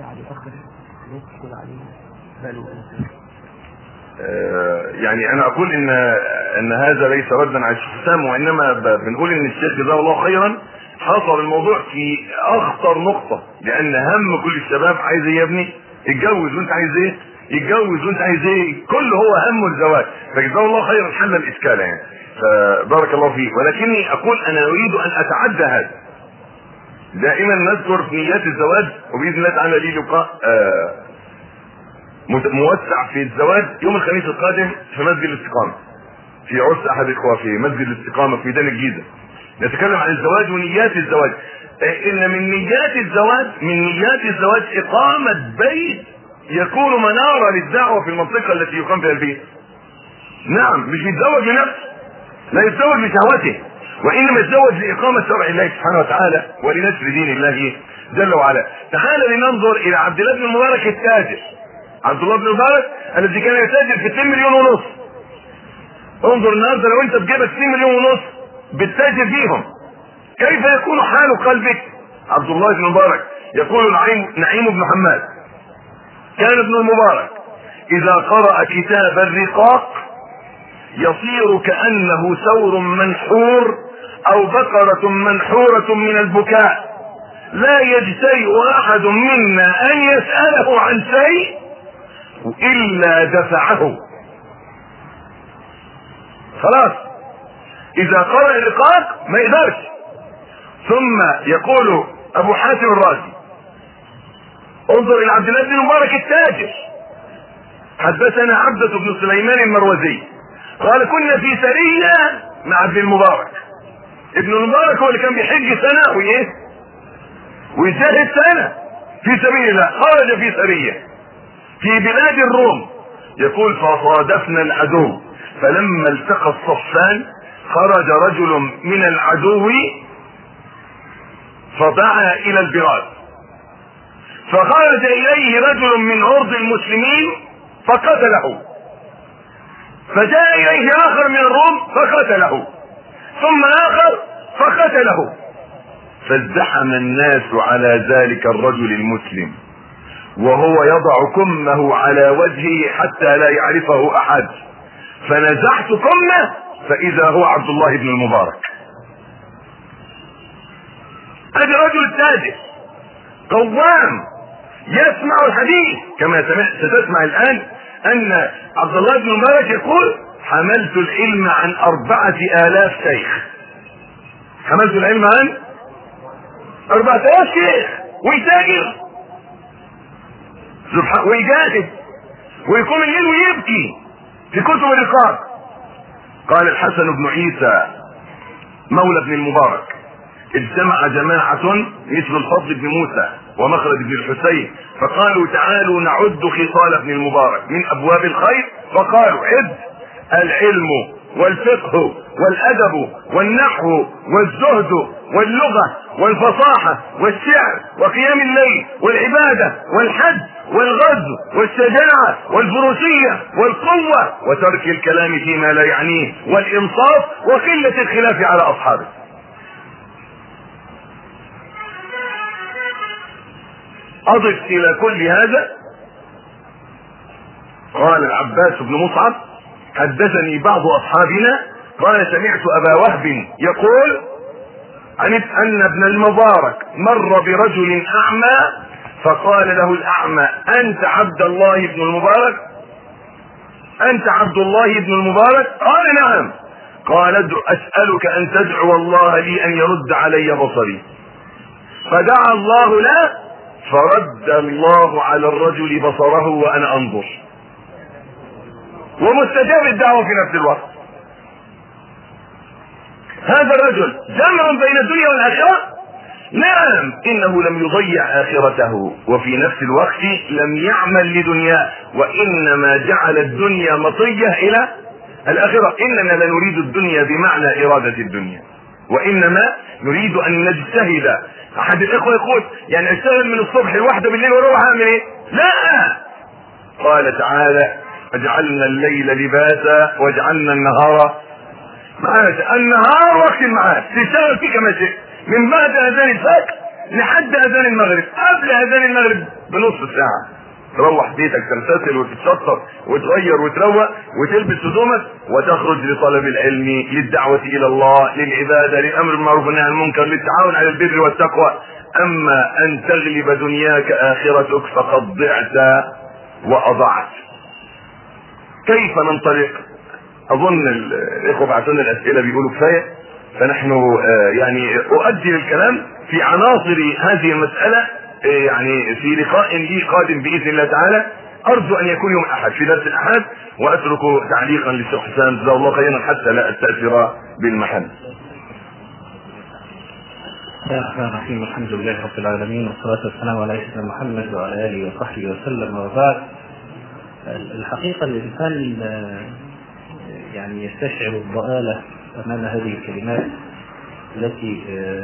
يعني انا اقول ان هذا ليس ردا على الشيخ حسام، وانما بنقول ان الشيخ جزاه الله خيرا حصر الموضوع في اخطر نقطة، لان هم كل الشباب عايز ايه يا ابني؟ يتجوز، وانت عايز ايه؟ يتجوز، وانت عايز ايه؟ كل هو همه الزواج، فجزاه الله خيرا حل الاشكال يعني، فبارك الله فيه. ولكني اقول انا اريد ان اتعدى هذا. دائما نذكر في نيات الزواج، وباذن الله تعالى لي لقاء موسع في الزواج يوم الخميس القادم في مسجد الاستقامة، في عرس احد الاخوة في مسجد الاستقامة في ميدان الجيزة. نتكلم عن الزواج ونيات الزواج. ان من نيات الزواج اقامة بيت يكون منارة للدعوة في المنطقة التي يقام فيها البيت. نعم، مش يتزوج لنفسه، لا يتزوج لشهوته، وانما يتزوج لاقامة شرع الله سبحانه وتعالى ولنشر دين الله جل وعلا. تعال لننظر الى عبد الله بن المبارك التاجر. عبد الله بن المبارك الذي كان يتاجر في 2 مليون ونص. انظر النهارده لو انت بجيبك 2 مليون ونص بتتاجر فيهم، كيف يكون حال قلبك؟ عبد الله بن المبارك يقول نعيم بن حماد كان ابن المبارك اذا قرأ كتاب الرقاق يصير كأنه ثور منحور او بقرة منحورة من البكاء، لا يجترئ احد منا ان يسأله عن شيء الا دفعه. خلاص اذا قرأ الرقاق ما يقدرش. ثم يقول ابو حاتم الرازي انظر الى عبد الله بن المبارك التاجر، حدثنا عبدة بن سليمان المروزي قال كنا في سرية مع ابن المبارك. ابن المبارك هو اللي كان بيحج سنة ويجاهد سنة في سبيل الله، خرج في سرية في بلاد الروم. يقول فصادفنا العدو، فلما التقى الصفان خرج رجل من العدو فدعا الى البلاد، فخرج اليه رجل من عرض المسلمين فقتله، فجاء اليه اخر من الروم فقتله، ثم اخر فقتله، فازدحم الناس على ذلك الرجل المسلم وهو يضع كمه على وجهه حتى لا يعرفه احد، فنزعت كمه فاذا هو عبد الله بن المبارك. هذا رجل تاجر قوام يسمع الحديث كما ستسمع الان ان عبد الله بن المبارك يقول حملت العلم عن 4000 شيخ. حملت العلم عن 4000 شيخ، ويتاجر ويجاهد ويقوم الليل ويبكي في كتب الرقاق. قال الحسن بن عيسى مولى ابن المبارك اجتمع جماعة مثل الفضل بن موسى ومخلد بن الحسين فقالوا تعالوا نعد خصال ابن المبارك من ابواب الخير، فقالوا عد العلم والفقه والادب والنحو والزهد واللغة والفصاحة والشعر وقيام الليل والعبادة والحج والغزو والشجاعة والفروسية والقوة وترك الكلام فيما لا يعنيه والانصاف وقلة الخلاف على اصحابه. اضف الى كل هذا قال العباس بن مصعب حدثني بعض اصحابنا قال سمعت ابا وهب يقول ان ابن المبارك مر برجل اعمى فقال له الاعمى انت عبد الله بن المبارك؟ انت عبد الله بن المبارك؟ قال نعم. قال اسألك ان تدعو الله لي ان يرد علي بصري، فدعا الله له فرد الله على الرجل بصره وانا انظر، ومستجاب الدعوة في نفس الوقت. هذا الرجل جمع بين الدنيا والاخرة، نعم انه لم يضيع اخرته وفي نفس الوقت لم يعمل لدنياه، وانما جعل الدنيا مطية الى الاخرة. اننا لا نريد الدنيا بمعنى ارادة الدنيا، وانما نريد ان نجتهد. احد الاخوة يقول يعني اشتغل من الصبح لوحده بالليل واروح اعمل ايه؟ لا، قال تعالى اجعلنا الليل لباسا واجعلنا النهار معاشا. النهار وقت المعاش تشتغل فيه كما شئت، من بعد اذان الفجر لحد اذان المغرب. قبل اذان المغرب بنص ساعه تروح بيتك تغتسل وتتشطف وتغير وتروق وتلبس هدومك وتخرج لطلب العلم، للدعوه الى الله، للعباده، للامر بالمعروف والنهي عن المنكر، للتعاون على البر والتقوى. اما ان تغلب دنياك اخرتك فقد ضعت واضعت. كيف ننطلق؟ اظن الاخوه بعثونا الاسئله بيقولوا كفايه، فنحن يعني اؤجل الكلام في عناصر هذه المساله يعني في لقاء لي قادم باذن الله تعالى. ارجو ان يكون يوم الاحد في درس الاحد، واترك تعليقا للشيخ حسام جزاه الله خيرا حتى لا استاثر بالمحل. بسم الله الرحمن الرحيم. الحمد لله رب العالمين، والصلاه والسلام على سيدنا محمد وعلى اله وصحبه وسلم، وبعد. الحقيقه الانسان يعني يستشعر الضآلة امام هذه الكلمات التي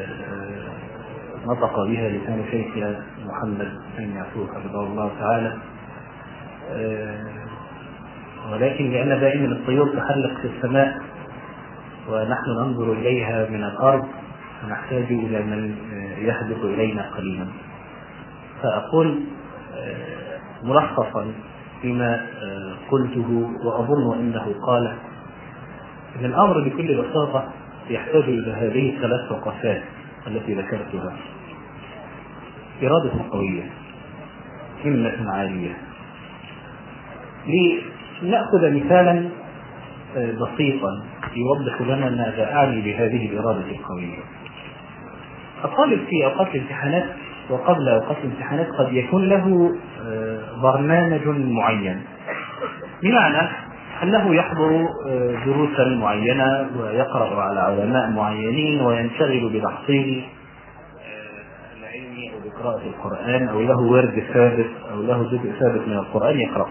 نطق بها لسان شيخنا محمد بن يعقوب حفظه الله تعالى، ولكن لأن دائما الطيور تحلق في السماء ونحن ننظر إليها من الأرض فنحتاج إلى من يهبط إلينا قليلا. فأقول ملخصا فيما قلته وأظن أنه قال إن الأمر بكل بساطة يحتاج إلى هذه الثلاث وقفات التي ذكرتها: إرادة قوية، همة عالية. لنأخذ مثالا بسيطا يوضح لنا ماذا أعني بهذه الإرادة القوية. الطالب في أوقات الامتحانات وقبل أوقات الامتحانات قد يكون له برنامج معين، بمعنى أنه يحضر دروسا معينة ويقرأ على علماء معينين وينشغل بتحصيل العلم أو بقراءة القرآن، أو له ورد ثابت أو له جزء ثابت من القرآن يقرأ.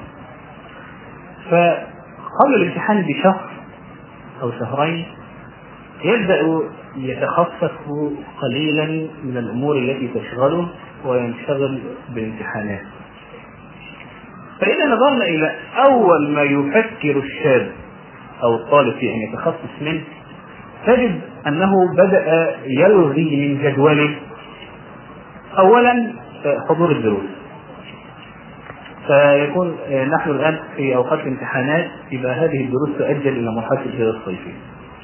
فقبل الامتحان بشهر أو شهرين يبدأ يتخفف قليلا من الأمور التي تشغله وينشغل بالامتحانات. فإذا نظرنا إلى أول ما يفكر الشاب أو الطالب في أن يتخصص منه، تجد أنه بدأ يلغي من جدوله أولا حضور الدروس. فيكون نحن الآن في أوقات الامتحانات، إذا هذه الدروس تؤجل إلى مرحلة الإجازة الصيفية.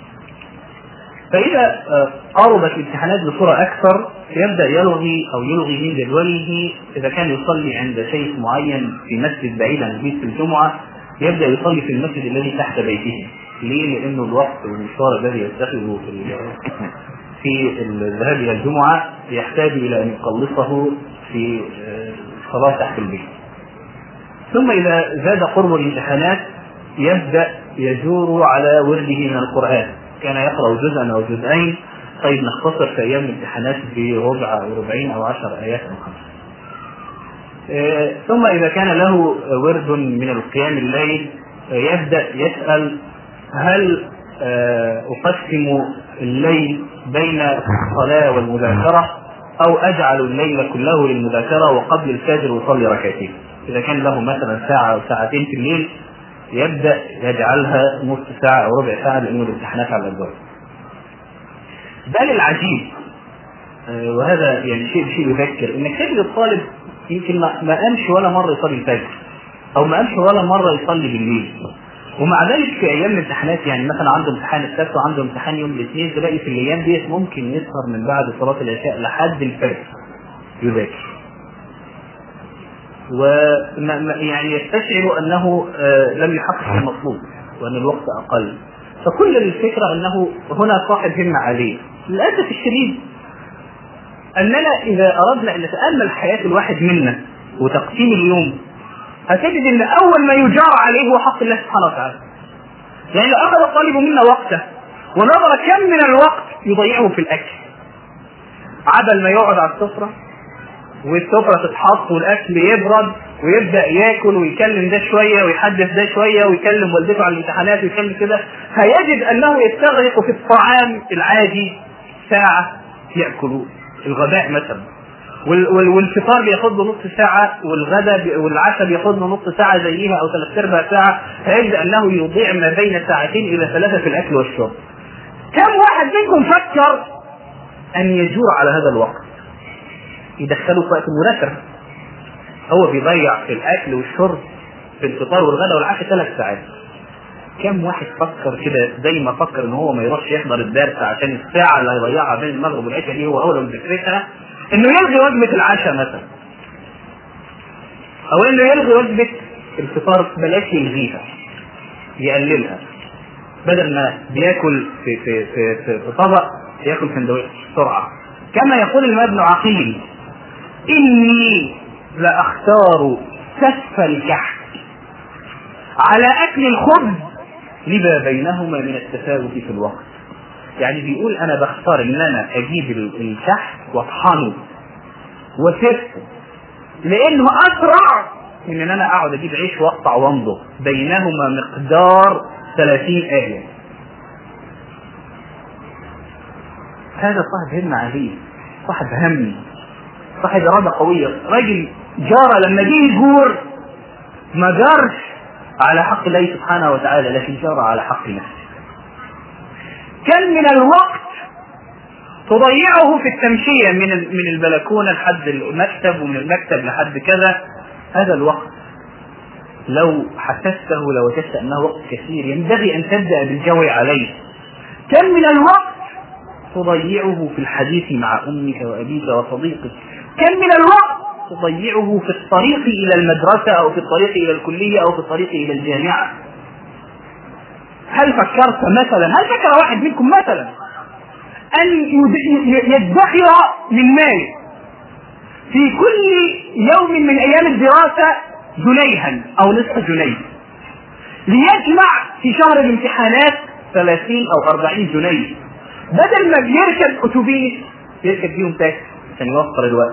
فإذا قربت الامتحانات بصورة أكثر يبدأ يلغي من جدوله. إذا كان يصلي عند شيخ معين في مسجد بعيد عن بيت الجمعة يبدأ يصلي في المسجد الذي تحت بيته. ليه؟ لأنه الوقت والمشوار الذي يتخذه في الذهاب إلى الجمعة يحتاج إلى أن يخلصه في صلاة تحت البيت. ثم إذا زاد قرب الامتحانات يبدأ يجور على ورده من القرآن. كان يقرأ جزءا أو جزئين، طيب نختصر في أيام الامتحانات بربع أو ربعين أو 10 آيات أو 5. ثم إذا كان له ورد من القيام الليل يبدأ يسأل: هل أقسم الليل بين الصلاة والمذاكرة أو أجعل الليل كله للمذاكرة وقبل الفجر أصلي ركعتين؟ إذا كان له مثلا ساعة أو ساعتين في الليل يبدأ يجعلها نص ساعة أو ربع ساعة لأنه الامتحانات على الأبواب. بل العجيب وهذا يعني شيء يذكر انك تجد الطالب يمكن ما قامش ولا مرة يصلي الفجر او ما قامش ولا مرة يصلي بالليل، ومع ذلك في ايام الامتحانات يعني مثلا عنده امتحان السبت وعنده امتحان يوم الاثنين، تلاقي في الايام ديت ممكن يسهر من بعد صلاة العشاء لحد الفجر يذاكر، ويعني يستشعر انه لم يحقق المطلوب وان الوقت اقل. فكل الفكرة انه هنا صاحب همة عالية. للأسف الشديد اننا اذا اردنا ان نتأمل حياة الواحد منا وتقسيم اليوم هتجد ان اول ما يجار عليه هو حق الله سبحانه وتعالى. يعني لو اخذ الطالب منا وقته ونظر كم من الوقت يضيعه في الاكل، عبل ما يقعد على السفرة والسفرة تتحط والاكل يبرد ويبدأ ياكل ويكلم ده شوية ويحدث ده شوية ويكلم والدته على الامتحانات ويكلم كده، هيجد انه يستغرق في الطعام العادي ساعة يأكل الغداء مثلا، والفطار بياخد له نص ساعة، والغداء والعشاء بياخد له نص ساعة زيها او 3/4 ساعة، فيجد انه يضيع ما بين 2 إلى 3 في الاكل والشرب. كم واحد منكم فكر ان يجور على هذا الوقت؟ يدخله في وقت المذاكرة. هو بيضيع في الأكل والشرب في الفطار والغداء والعشاء 3 ساعات. كم واحد فكر كده زي ما فكر ان هو ما يروحش يحضر الدرس عشان الساعة اللي هيضيعها بين المغرب والعشاء دي هو أولى بذكرتها انه يلغي وجبة العشاء مثلا، او انه يلغي وجبة الفطار، بلاش يلغيها يقللها، بدل ما بياكل في طبق ياكل سندوتش بسرعة. كما يقول الإمام ابن عقيل: إني لأختار سف الكحك على أكل الخبز لما بينهما من التفاوت في الوقت. يعني بيقول أنا بختار إن أنا أجيب الكحك واطحنه وسفه لأنه أسرع من إن أنا أقعد أجيب عيش وأقطع وامضغ، بينهما مقدار 30 آية. هذا صاحب همة عالية، صاحب هم، صاحب إرادة قوية، راجل جار لما جه يجور ما جارش على حق الله سبحانه وتعالى، لكن جار على حق نفسه. كم من الوقت تضيعه في التمشية من البلكونة لحد المكتب ومن المكتب لحد كذا. هذا الوقت لو حسسته لوجدت أنه وقت كثير ينبغي أن تبدأ بالجوع عليه. كم من الوقت تضيعه في الحديث مع أمك وأبيك وصديقك. كم من الوقت تضيعه في الطريق إلى المدرسة أو في الطريق إلى الكلية أو في الطريق إلى الجامعة. هل فكرت مثلا، هل فكر واحد منكم مثلا أن يدخر من مال في كل يوم من أيام الدراسة جنيها أو نصف جنيه ليجمع في شهر الامتحانات 30 أو 40 جنيه، بدل ما بيركب أتوبيس يركب فيهم تاكسي عشان يوفر الوقت؟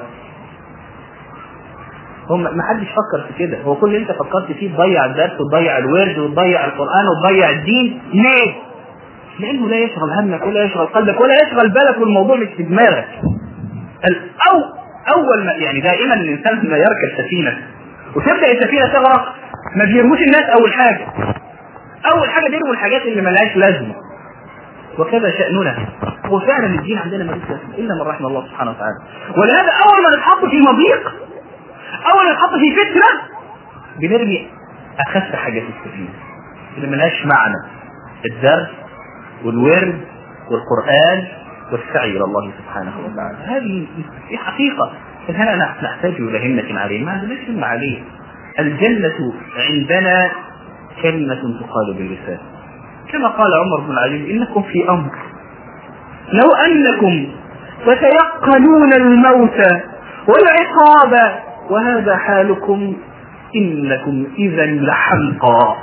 هم ما حدش فكر في كده. هو كل اللي انت فكرت فيه تضيع الدرس وتضيع الورد وتضيع القرآن وتضيع الدين. ليه؟ لأنه لا يشغل همك ولا يشغل قلبك ولا يشغل بالك، والموضوع مش في دماغك. أول ما يعني دائما الإنسان لما يركب سفينة وتبدأ السفينة تغرق ما بيرموش الناس أول حاجة بيرموا الحاجات اللي ملهاش لازمة. وكذا شأننا، وفعلا الدين عندنا ملوش لازمة إلا من رحم الله سبحانه وتعالى. ولهذا أول ما نتحط في مضيق، أول ما نتحط في فتنة، بنرمي أخف حاجة في السفينة اللي ملهاش معنى: الدرس والورد والقرآن والسعي إلى الله سبحانه وتعالى. هذه حقيقة. فهنا نحتاج إلى همة عليه، ما عندناش همة عليه. الجنة عندنا كلمة تقال باللسان، كما قال عمر بن العزيز: إنكم في أمر لو أنكم تتيقنون الموت والعقاب وهذا حالكم إنكم إذا لحمقى.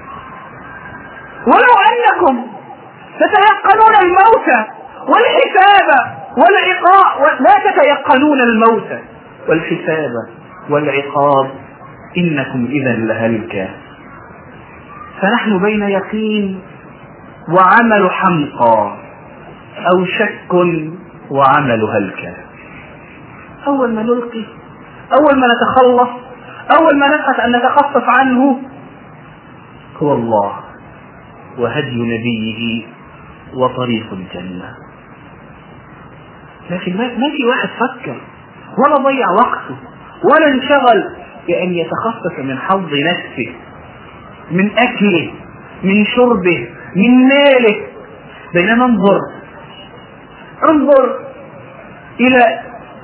ولو أنكم تتيقنون الموت والحساب والعقاب، لا تتيقنون الموت والحساب والعقاب إنكم إذا لهلكى. فنحن بين يقين وعمل حمقى أو شك وعمل هلكى. أول ما نلقي، أول ما نتخلص، أول ما نبحث أن نتخفف عنه هو الله وهدي نبيه وطريق الجنة. لكن ما في واحد فكر ولا ضيع وقته ولا انشغل بأن يتخفف من حظ نفسه، من أكله، من شربه، من ماله. بينما انظر إلى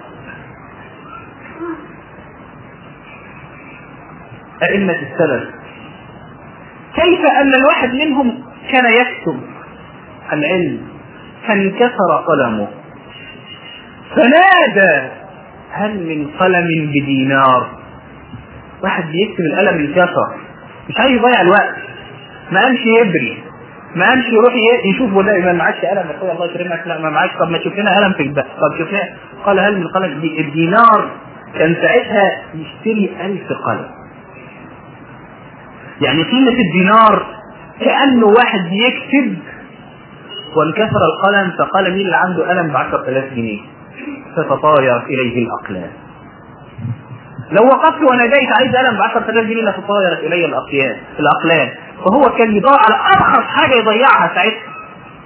أئمة السلف، كيف أن الواحد منهم كان يكتب العلم فانكسر قلمه فنادى: هل من قلم بدينار؟ واحد بيكتب القلم انكسر، مش عايز يضيع الوقت، ما قامش يبري، ما قامش يروح يشوف ولا ما معكش قلم يا اخويا الله يكرمك، لا ما معكش، طب ما تشوف لنا قلم في الباب، طب شوف لنا. قال: هل من قلم؟ الدينار كان ساعتها يشتري 1000 قلم. يعني قيمة الدينار كأنه واحد يكتب وانكسر القلم، فقال: مين اللي عنده قلم ب10,000 جنيه؟ فتطاير إليه الأقلام. لو وقفت وناديت عايز قلم ب10,000 جنيه لتطايرت إلي الأقلام. فهو كان يدور على أرخص حاجة يضيعها ساعتها.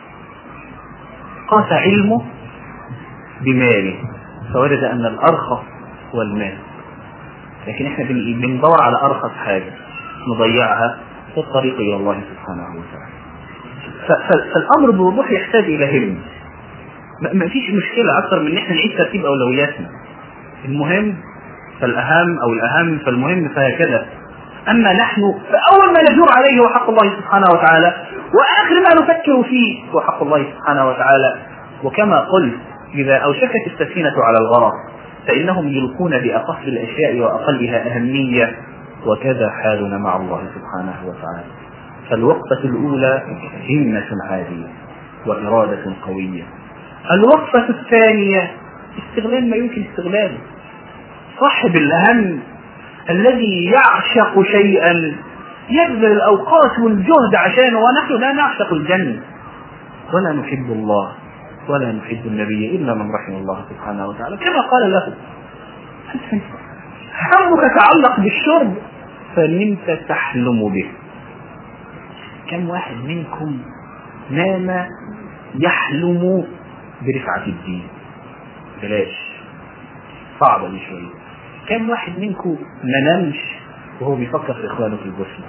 قاس علمه بماله فوجد أن الأرخص والمال، لكن احنا بندور على ارخص حاجة نضيعها في الطريق الى الله سبحانه وتعالى. فالامر بوضوح يحتاج الى هم. ما فيش مشكلة اكثر من ان احنا نعيد ترتيب اولوياتنا، المهم فالاهم او الاهم فالمهم فهكذا. اما نحن فاول ما نجور عليه هو حق الله سبحانه وتعالى، واخر ما نفكر فيه هو حق الله سبحانه وتعالى. وكما قلت اذا اوشكت السفينة على الغرق فانهم يلقون باخف الاشياء واقلها اهمية، وكذا حالنا مع الله سبحانه وتعالى. فالوقفة الاولى همة عالية وارادة قوية. الوقفة الثانية استغلال ما يمكن استغلاله. صاحب الهم الذي يعشق شيئا يبذل الأوقات والجهد عشانه، ونحن لا نعشق الجنة ولا نحب الله ولا نحب النبي إلا من رحم الله سبحانه وتعالى. كما قال له همك تعلق بالشرب فنمت تحلم به. كم واحد منكم نام يحلم برفعة الدين؟ بلاش، صعبة دي شوية. كم واحد منكم ما نامش وهو بيفكر في إخوانه في البوسنة؟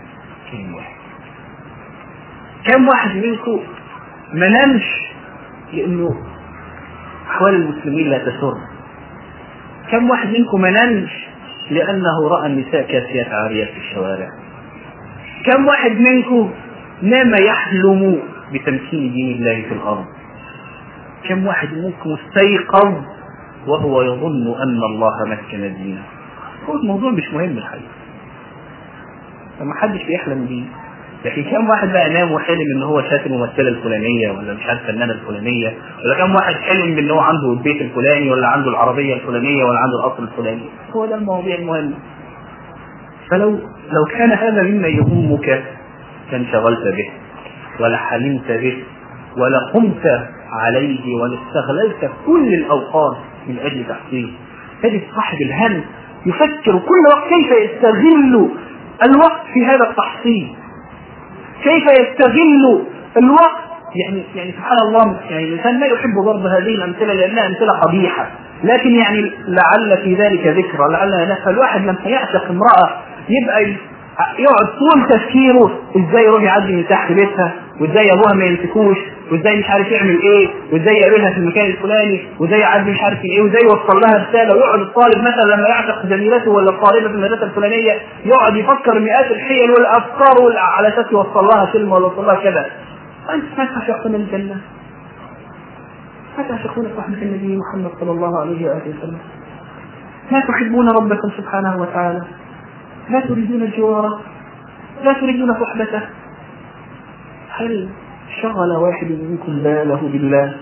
كم واحد منكم ما نامش لأنه أحوال المسلمين لا تسر؟ كم واحد منكم ما نامش لأنه رأى النساء كاسيات عاريات في الشوارع؟ كم واحد منكم نام يحلم بتمكين دين الله في الأرض؟ كم واحد منكم استيقظ وهو يظن أن الله مكن دينه؟ هو الموضوع مش مهم الحقيقة، فما حدش بيحلم بيه. لكن كم واحد بقى نام وحلم ان هو شاف الممثلة الفلانية ولا مش عارف الفنانة الفلانية، ولا كم واحد حلم بان هو عنده البيت الفلاني ولا عنده العربية الفلانية ولا عنده القصر الفلاني. هو ده المواضيع المهمة. فلو كان هذا مما يهمك لانشغلت به ولا حلمت به ولا قمت عليه ولا استغللت كل الأوقات من أجل تحصيله. تجد صاحب الهم يفكر كل وقت كيف يستغل الوقت في هذا التحصيل، كيف يستغل الوقت. يعني سبحان الله، يعني الإنسان لا يحب ضرب هذه الأمثلة لأنها أمثلة قبيحة، لكن يعني لعل في ذلك ذكرى، لعل نفع. الواحد لما يعشق امرأة يبقى يقعد طول تفكيره ازاي يروح يعدي من تحت بيتها، وازاي ابوها ما يمسكوش، وازاي مش عارف يعمل ايه، وازاي يقابلها في المكان الفلاني، وازاي يعدي مش عارف ايه، وازاي يوصل لها رساله. ويقعد الطالب مثلا لما يعشق زميلته ولا الطالبه في المدرسه الفلانيه يقعد يفكر مئات الحيل والافكار على اساس يوصل لها كلمه ولا يوصل لها كذا. انت ما تعشقون الجنه؟ ما تعشقون صحبه النبي محمد صلى الله عليه واله وسلم؟ ما تحبون ربكم سبحانه وتعالى؟ لا تريدون الجوار؟ لا تريدون صحبته؟ هل شغل واحد منكم باله بالله؟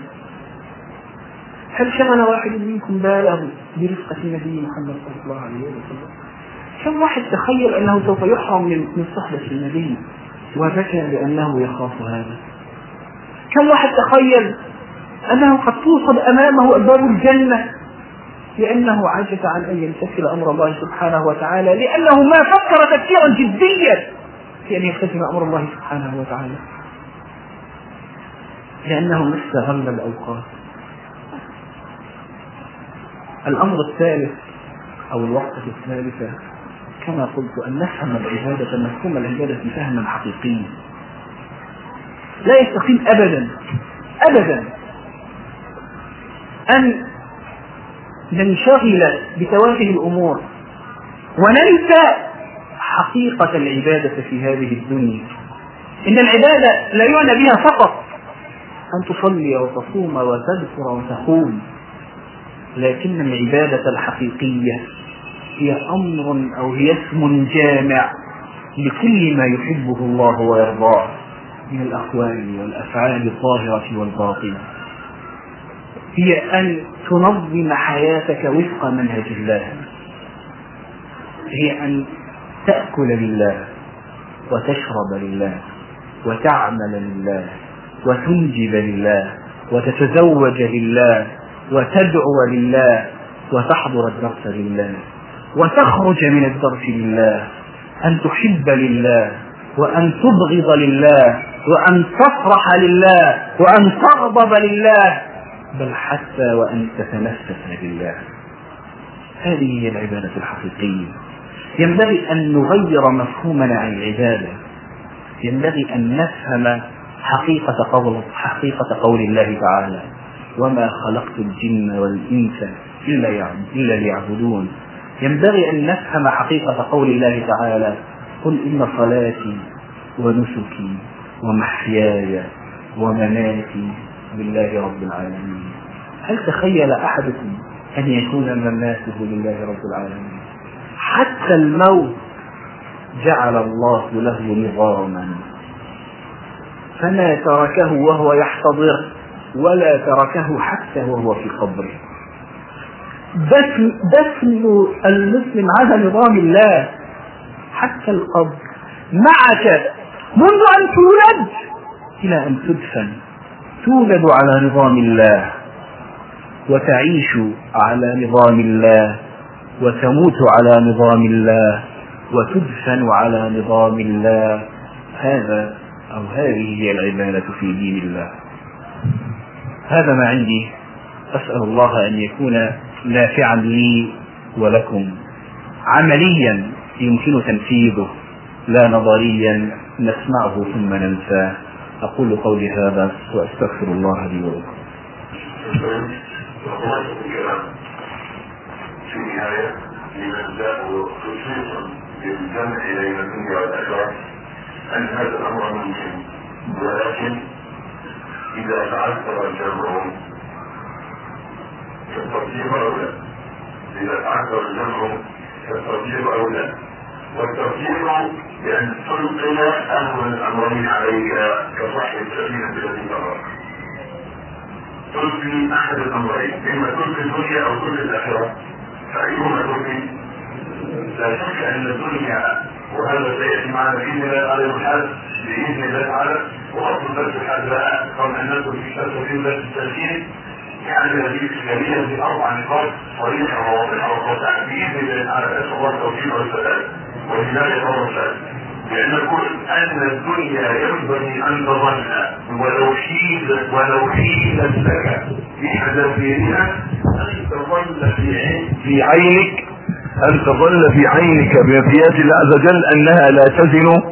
هل شغل واحد منكم باله برفقة النبي محمد صلى الله عليه وسلم؟ كم واحد تخيل أنه سوف يحرم من صحبة النبي وبكى لأنه يخاف هذا؟ كم واحد تخيل أنه قد توصل أمامه أبواب الجنة لأنه عجز عن أن يمتثل أمر الله سبحانه وتعالى، لأنه ما فكر تفكيرا جديا في أن يمتثل أمر الله سبحانه وتعالى، لأنه ما استغل الأوقات. الأمر الثالث أو الوقفة الثالثة كما قلت أن نفهم العبادة، مفهوم العبادة فهما حقيقيا لا يستقيم أبدا أن ننشغل بتوافه الأمور وننسى حقيقة العبادة في هذه الدنيا. إن العبادة لا يعنى بها فقط أن تصلي وتصوم وتذكر وتقوم، لكن العبادة الحقيقية هي أمر أو هي اسم جامع لكل ما يحبه الله ويرضاه من الأقوال والأفعال الظاهرة والباطنة. هي أن تنظم حياتك وفق منهج الله، هي أن تأكل لله وتشرب لله وتعمل لله وتنجب لله وتتزوج لله وتدعو لله وتحضر الدرس لله وتخرج من الدرس لله، أن تحب لله وأن تبغض لله وأن تفرح لله وأن تغضب لله، بل حتى وأن تتنفس لله. هذه هي العبادة الحقيقية. ينبغي أن نغير مفهومنا عن العبادة، ينبغي أن نفهم حقيقة قول الله تعالى: وما خلقت الجن والإنس إلا ليعبدون. ينبغي أن نفهم حقيقة قول الله تعالى: قل إن صلاتي ونسكي ومحياي ومماتي لله رب العالمين. هل تخيل أحدكم أن يكون مماته لله رب العالمين؟ حتى الموت جعل الله له نظاما، فما تركه وهو يحتضر ولا تركه حتى وهو في قبره. دفن المسلم على نظام الله حتى القبر، معك منذ أن تولد إلى أن تدفن، تولد على نظام الله وتعيش على نظام الله وتموت على نظام الله وتدفن على نظام الله. هذه هي العبادة في دين الله. هذا ما عندي، أسأل الله أن يكون نافعا لي ولكم، عمليا يمكن تنفيذه لا نظريا نسمعه ثم ننساه. أقول قولي هذا وأستغفر الله لي ولكم. في النهاية لمن جاءوا خصوصا بالجمع بين الدنيا والآخرة أن هذا الأمر ممكن، ولكن إذا تعذر الجمع فالترتيب أولى. إذا تعذر الجمع فالترتيب أولى، والترتيب بأن تلقي أول الأمرين عليك كصاحب السفينة التي تراك. تلقي أحد الأمرين، إما تلقي الدنيا أو تلقي الآخرة، فأيهما تلقي؟ لا شك أن الدنيا، وهذا سيأتي معنا بإذن الله على الحال بإذن الله تعالى. وأصل درس الحال بقى قبل أن ندخل في درس التسجيل يعني هذه الكلمة في 4 نقاط صريحة وواضحة وقاطعة بإذن الله تعالى. أسأل الله التوفيق والسداد والهداية والرشاد. لأن نقول أن الدنيا ينبغي أن تظل ولو حيلت لك بحذافيرها أن تظل في عينك، أن تظل في عينك بمفيات الله عز وجل أنها لا تزن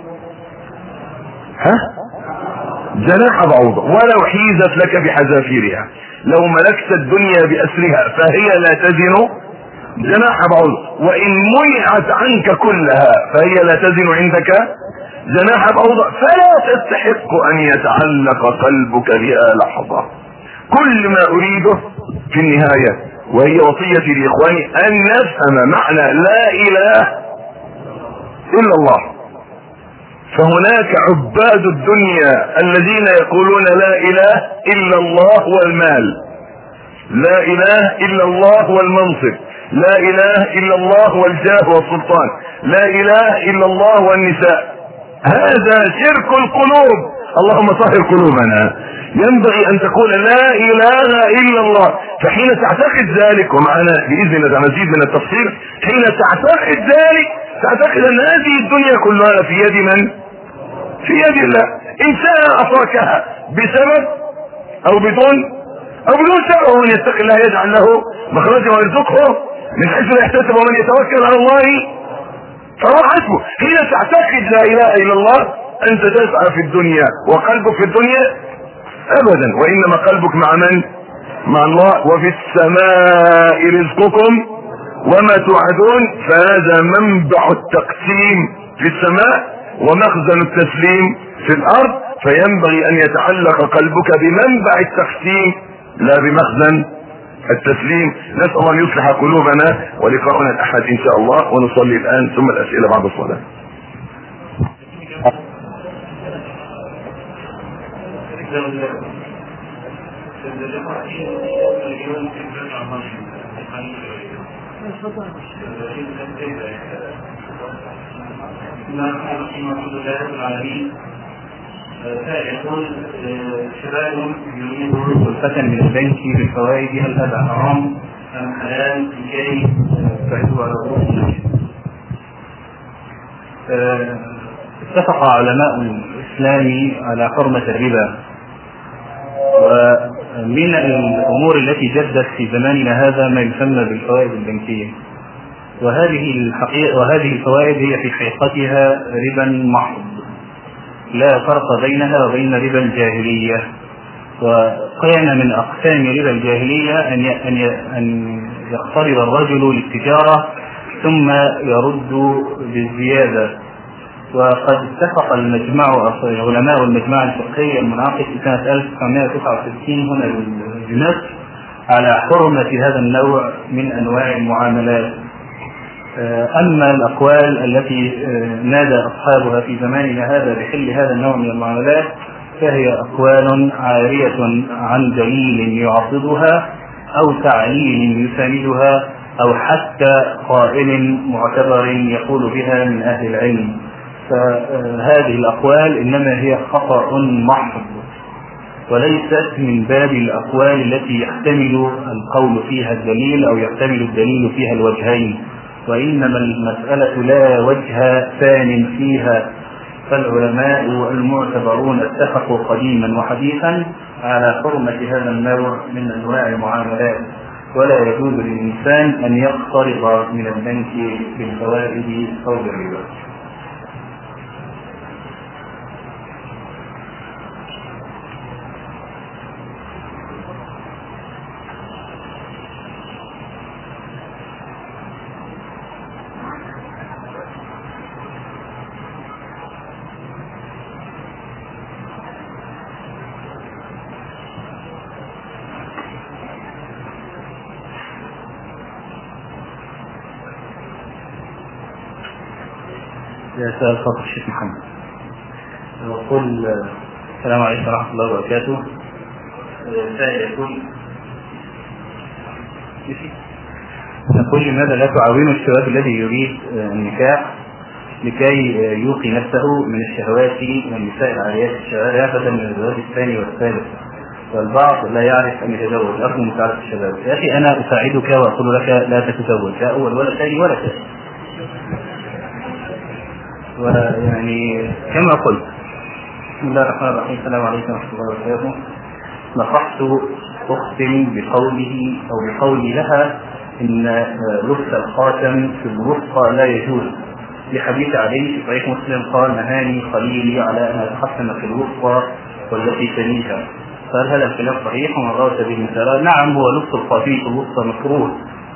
جناح بعوضة، ولو حيزت لك بحذافيرها. لو ملكت الدنيا بأسرها فهي لا تزن جناح بعوضة، وإن منعت عنك كلها فهي لا تزن عندك جناح بعوضة. فلا تستحق أن يتعلق قلبك بها لحظة. كل ما أريده في النهاية، وهي وصيتي لإخواني، أن نفهم معنى لا إله إلا الله. فهناك عباد الدنيا الذين يقولون لا إله إلا الله والمال، لا إله إلا الله والمنصب، لا إله إلا الله والجاه والسلطان، لا إله إلا الله والنساء. هذا شرك القلوب. اللهم طهر قلوبنا. ينبغي أن تقول لا إله إلا الله. فحين تعتقد ذلك، ومعنا بإذن الله مزيد من التفصيل، حين تعتقد ذلك تعتقد أن هذه الدنيا كلها في يد من؟ في يد الله. إنسان أتركها بسبب أو بدون سبب، ومن يتق الله يجعل له مخرجا ويرزقه من حيث لا يحتسب، ومن يتوكل على الله فهو حسبه. حين تعتقد لا إله إلا الله أنت تسعى في الدنيا وقلبك في الدنيا أبدا، وإنما قلبك مع من؟ مع الله. وفي السماء رزقكم وما توعدون. فهذا منبع التقسيم في السماء ومخزن التسليم في الأرض. فينبغي أن يتعلق قلبك بمنبع التقسيم لا بمخزن التسليم. نسأل الله أن يصلح قلوبنا، ولقاؤنا الأحد إن شاء الله. ونصلي الآن ثم الأسئلة بعد الصلاة. يقول شباب يريدون الفتن من البنك بالفوائد، هل هذا حرام أم حلال لكي يفعلوا على رؤوس؟ اتفق علماء الإسلام على حرمة الربا، ومن الأمور التي جدت في زماننا هذا ما يسمى بالفوائد البنكية. وهذه الفوائد هي في حقيقتها ربا محض، لا فرق بينها وبين ربا الجاهلية. وكان من أقسام ربا الجاهلية أن يقترض الرجل للتجارة ثم يرد بالزيادة. وقد اتفق علماء المجمع الفقهي المنعقد في سنة 1969 هنا بمصر على حرمة هذا النوع من أنواع المعاملات. أما الأقوال التي نادى أصحابها في زماننا هذا بحل هذا النوع من المعاملات فهي أقوال عارية عن دليل يعضدها أو تعليل يساندها أو حتى قائل معتبر يقول بها من أهل العلم. فهذه الأقوال إنما هي خطأ محض وليست من باب الأقوال التي يحتمل القول فيها الدليل أو يحتمل الدليل فيها الوجهين، وإنما المسألة لا وجه ثان فيها. فالعلماء المعتبرون اتفقوا قديما وحديثا على حرمة هذا النوع من أنواع المعاملات، ولا يجوز للإنسان أن يقترض من البنك بالفوائد أو بالربا. سؤال فضل الشيخ محمد يقول: السلام عليكم ورحمة الله وبركاته. نقول: لماذا لا تعاون الشباب الذي يريد النكاح لكي يوقي نفسه من الشهوات والنساء العاريات الشهوات من الزواج الثاني والثالث، والبعض لا يعرف أن يتزوج؟ أرجو مساعدة الشباب. يا أخي أنا أساعدك وأقول لك لا تتزوج، لا أول ولا ثاني ولا ثالث. ويعني كما قلت، بسم الله الرحمن الرحيم، السلام عليكم ورحمة الله وبركاته. نصحت أختي بقولي لها إن لبس الخاتم في الوسطى لا يجوز، لحديث عليه في صحيح مسلم قال: نهاني خليلي على أن أتحسن في الوسطى والتي تليها. قال: هذا الكلام صحيح وما غلط به مثلا؟ نعم، هو لبس الخاتم في الوسطى مكروه،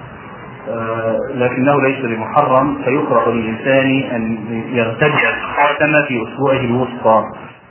لكنه ليس بمحرم، فيكره للإنسان أن يرتدع الخاتم في أسبوعه الوسطى.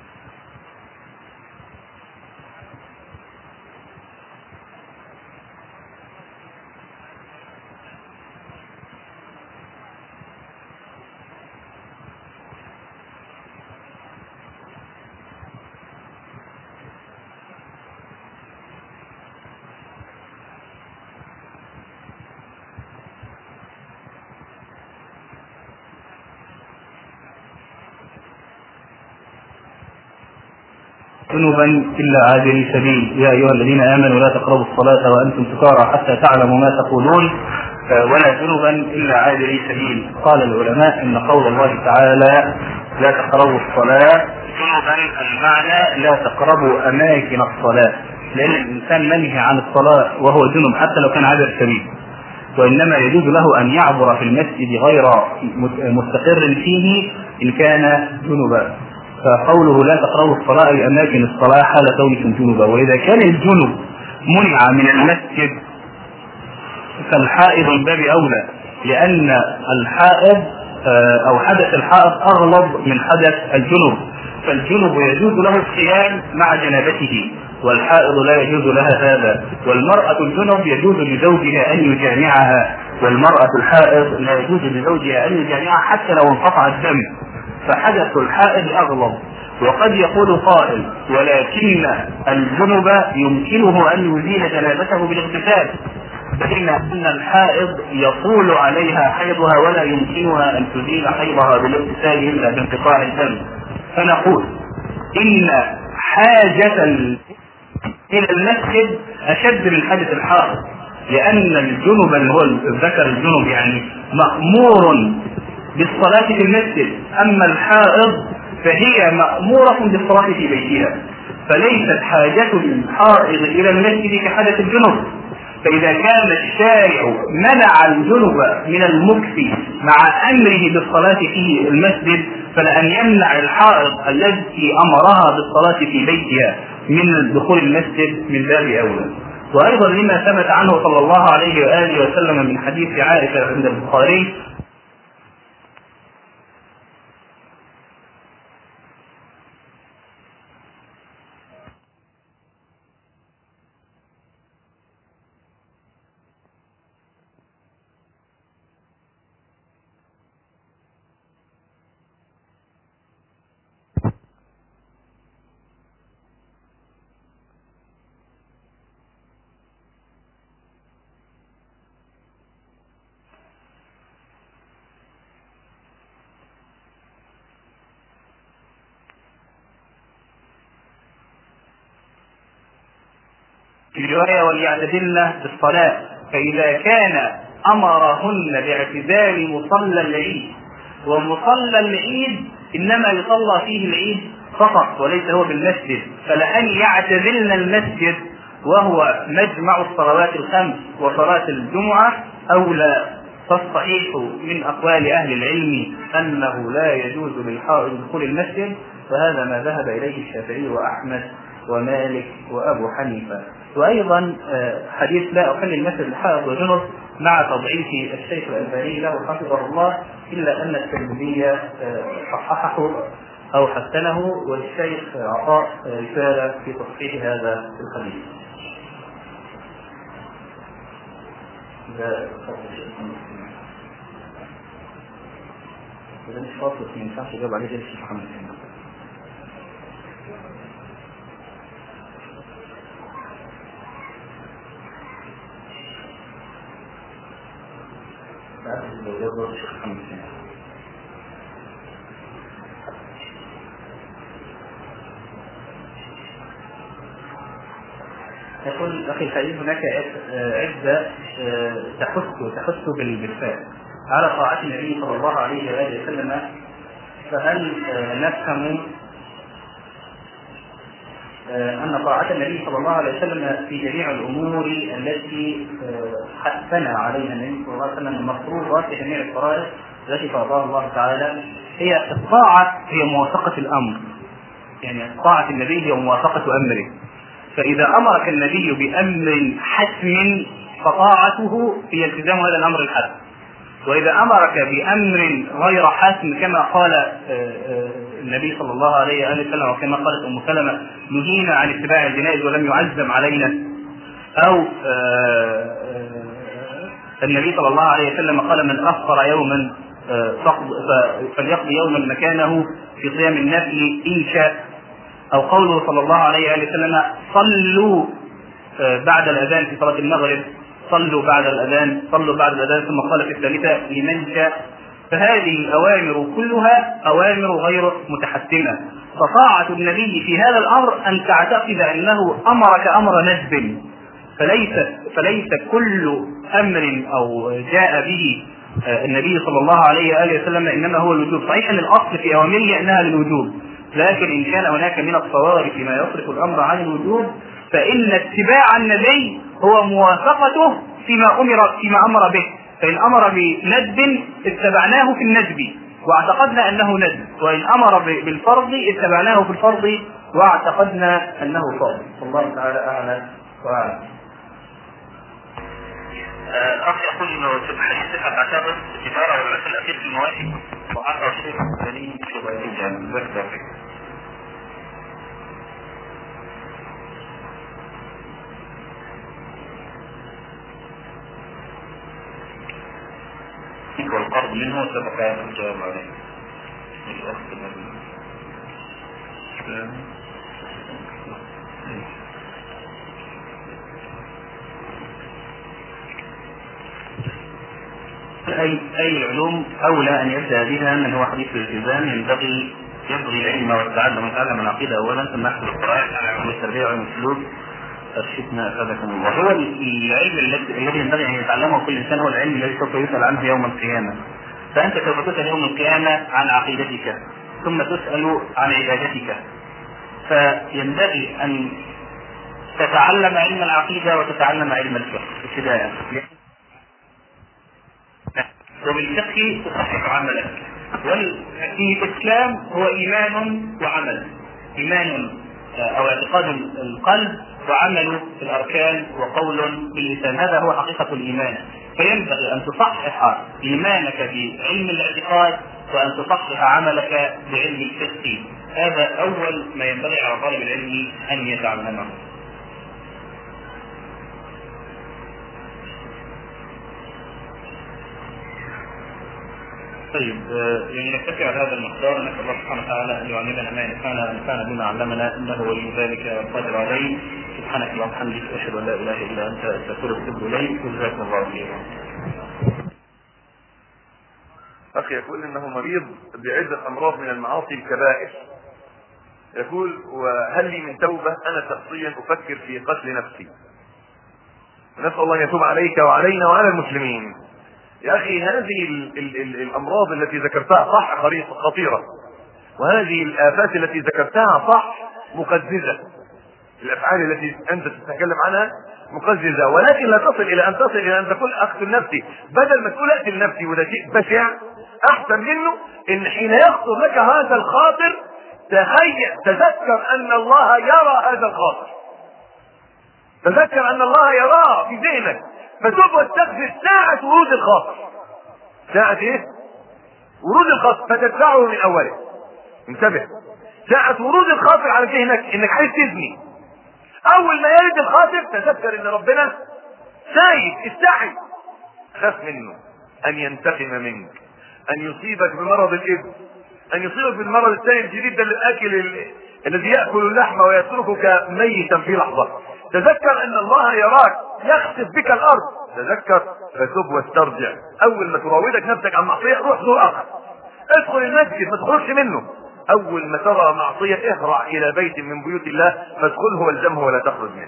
جنبا إلا عابري سبيل، يا أيها الذين آمنوا لا تقربوا الصلاة وأنتم سكارى حتى تعلموا ما تقولون، ولا جنبا إلا عابري سبيل. قال العلماء إن قول الله تعالى لا تقربوا الصلاة جنبا المعنى لا تقربوا أماكن الصلاة، لأن الإنسان منهي عن الصلاة وهو جنب حتى لو كان عابر سبيل، وإنما يجوز له أن يعبر في المسجد غير مستقر فيه إن كان جنبا. فقوله لا تقربوا الصلاة أي أماكن الصلاة حال كونكم جنبا. وإذا كان الجنب منع من المسجد فالحائض من باب أولى، لأن الحائض أو حدث الحائض أغلظ من حدث الجنب، فالجنب يجوز له الصيام مع جنابته والحائض لا يجوز لها هذا. والمرأة الجنب يجوز لزوجها أن يجامعها، والمرأة الحائض لا يجوز لزوجها أن يجامعها حتى لو انقطع الدم، فحدث الحائض أغلظ. وقد يقول قائل: ولكن الجنب يمكنه أن يزيل جنابته بالاغتسال، بين أن الحائض يطول عليها حيضها ولا يمكنها أن تزيل حيضها بالاغتسال إلا بانقطاع الدم. فنقول إن حاجة إلى المسجد أشد من حاجة الحائض، لأن الجنب اللي هو الذكر الجنب يعني مأمور بالصلاة في المسجد، أما الحائض فهي مأمورة بالصلاة في بيتها، فليست حاجة الحائض إلى المسجد كحاجة الجنب. فإذا كان الشارع منع الجنب من المكث مع أمره بالصلاة في المسجد، فلأن يمنع الحائض التي أمرها بالصلاة في بيتها من دخول المسجد من باب أولى. وأيضا لما ثبت عنه صلى الله عليه وآله وسلم من حديث عائشة عند البخاري في رواية وليعتدلن بالصلاة، فإذا كان أمرهن باعتزال مصلى العيد، ومصلى العيد إنما يصلى فيه العيد فقط وليس هو بالمسجد، فلأن يعتزلن المسجد وهو مجمع الصلوات الخمس وصلاة الجمعة أولى. فالصحيح من أقوال أهل العلم أنه لا يجوز للحائض دخول المسجد، وهذا ما ذهب إليه الشافعي وأحمد ومالك وأبو حنيفة. وأيضا حديث لا أحل المسجد الحائض وجنب مع تضعيف الشيخ الألباني له حفظه الله، إلا أن الترمذي صححه أو حسنه، والشيخ عطاء رسالة في تصحيح هذا الحديث. إذا مش فاصل ما ينفعش يجاوب عليه الشيخ محمد. يقول أخي الحبيب هناك عدة تحث بالفعل على طاعة النبي صلى الله عليه وآله وسلم، فهل نفهم أن طاعة النبي صلى الله عليه وسلم في جميع الأمور التي حثنا عليها النبي صلى الله عليه وسلم المفروضة في جميع الفرائض التي فرضها الله تعالى، هي الطاعة هي موافقة الأمر، يعني طاعة النبي هي موافقة أمره. فإذا أمرك النبي بأمر حتم فطاعته هي التزام هذا الأمر الحتم، وإذا أمرك بأمر غير حتم كما قال النبي صلى الله عليه وسلم وكما قالت أم سلمة نهينا عن اتباع الجنائز ولم يعزم علينا، أو النبي صلى الله عليه وسلم قال من أخر يوما فليقضي يوما مكانه في صيام النفل إن شاء، أو قوله صلى الله عليه وسلم صلوا بعد الأذان في صلاة المغرب، صلوا بعد الأذان ثم قال في الثالثة لمن شاء. فهذه الأوامر كلها أوامر غير متحتمة، فطاعة النبي في هذا الأمر أن تعتقد أنه أمرك أمر ندب، فليس كل أمر أو جاء به النبي صلى الله عليه وآله وسلم إنما هو الوجوب. صحيح أن الأصل في أوامره أنها للوجوب، لكن إن كان هناك من الصوارف فيما يصرف الأمر عن الوجوب فإن اتباع النبي هو موافقته فيما أمر به. فإن أمر بندب اتبعناه في الندب واعتقدنا أنه ندب، وإن أمر بالفرض اتبعناه في الفرض واعتقدنا أنه فرض. الله تعالى أعلى وأعلم. أخي يقول إنه حديث صحة اعتبر التجارة والعسل الأخير في المواشي وعطى الشيخ الثاني في غير الجامعة ذكر والقرض منه سبق الجواب عليه. أي علوم أولى أن يبدأ بها من هو حديث الالتزام، يبغي العلم والتعلم ويتعلم العقيدة أولا ثم يحفظ القرآن والتربية والأسلوب. أرشدنا أفادكم الله. هو العلم الذي ينبغي أن يتعلمه كل إنسان هو العلم الذي سوف يسأل عنه يوم القيامة. فأنت سوف تسأل يوم القيامة عن عقيدتك ثم تسأل عن عبادتك، فينبغي أن تتعلم علم العقيدة وتتعلم علم الفقه ابتداء، وبالفقه تصحح عملك. والإسلام هو إيمان وعمل، إيمان أو اعتقاد القلب وعمل في الأركان وقول باللسان، هذا هو حقيقة الإيمان. فينبغي أن تصحح إيمانك بعلم الاعتقاد وأن تصحح عملك بعلم الفقه. هذا أول ما ينبغي على طالب العلم أن يتعلمه. طيب يعني نكتفي على هذا المقدار. نسأل الله سبحانه وتعالى أن يعلمنا ما ينفعنا بما علمنا، إنه ولي ذلك والقادر عليه. سبحانك اللهم وبحمدك، أشهد أن لا إله إلا أنت، أستغفرك وأتوب إليك، وجزاكم الله خيرا. أخي يقول إنه مريض بعدة أمراض من المعاصي الكبائر. يقول: وهل لي من توبة؟ أنا شخصيا أفكر في قتل نفسي. نسأل الله أن يتوب عليك وعلينا وعلى المسلمين. يا أخي هذه الأمراض التي ذكرتها صح خطيرة، وهذه الآفات التي ذكرتها صح مقززة. الأفعال التي أنت تتكلم عنها مقززة، ولكن لا تصل إلى أن تقول أقتل نفسي. بدل ما تقول أقتل نفسي وده شيء بشع، أحسن منه إن حين يخطر لك هذا الخاطر تذكر أن الله يرى هذا الخاطر، تذكر أن الله يراه في ذهنك، فتب واستغفر ساعة ورود الخاطر. ساعة ايه؟ ورود الخاطر، فتدفعه من اوله. انتبه، ساعة ورود الخاطر على ذهنك انك عايز تزني، اول ما يرد الخاطر تذكر ان ربنا سايب، استحي، خاف منه ان ينتقم منك، ان يصيبك بمرض الابن، ان يصيبك بالمرض الثاني الجديد ده، الاكل الذي يأكل اللحم ويتركك ميتا في لحظة. تذكر ان الله يراك، يخسف بك الارض. تذكر فتب واسترجع. اول ما تراودك نفسك عن معصية روح زور اخر، ادخل المسجد ما تخرجش منه. اول ما ترى معصية اهرع الى بيت من بيوت الله فادخله والزمه ولا تخرج منه.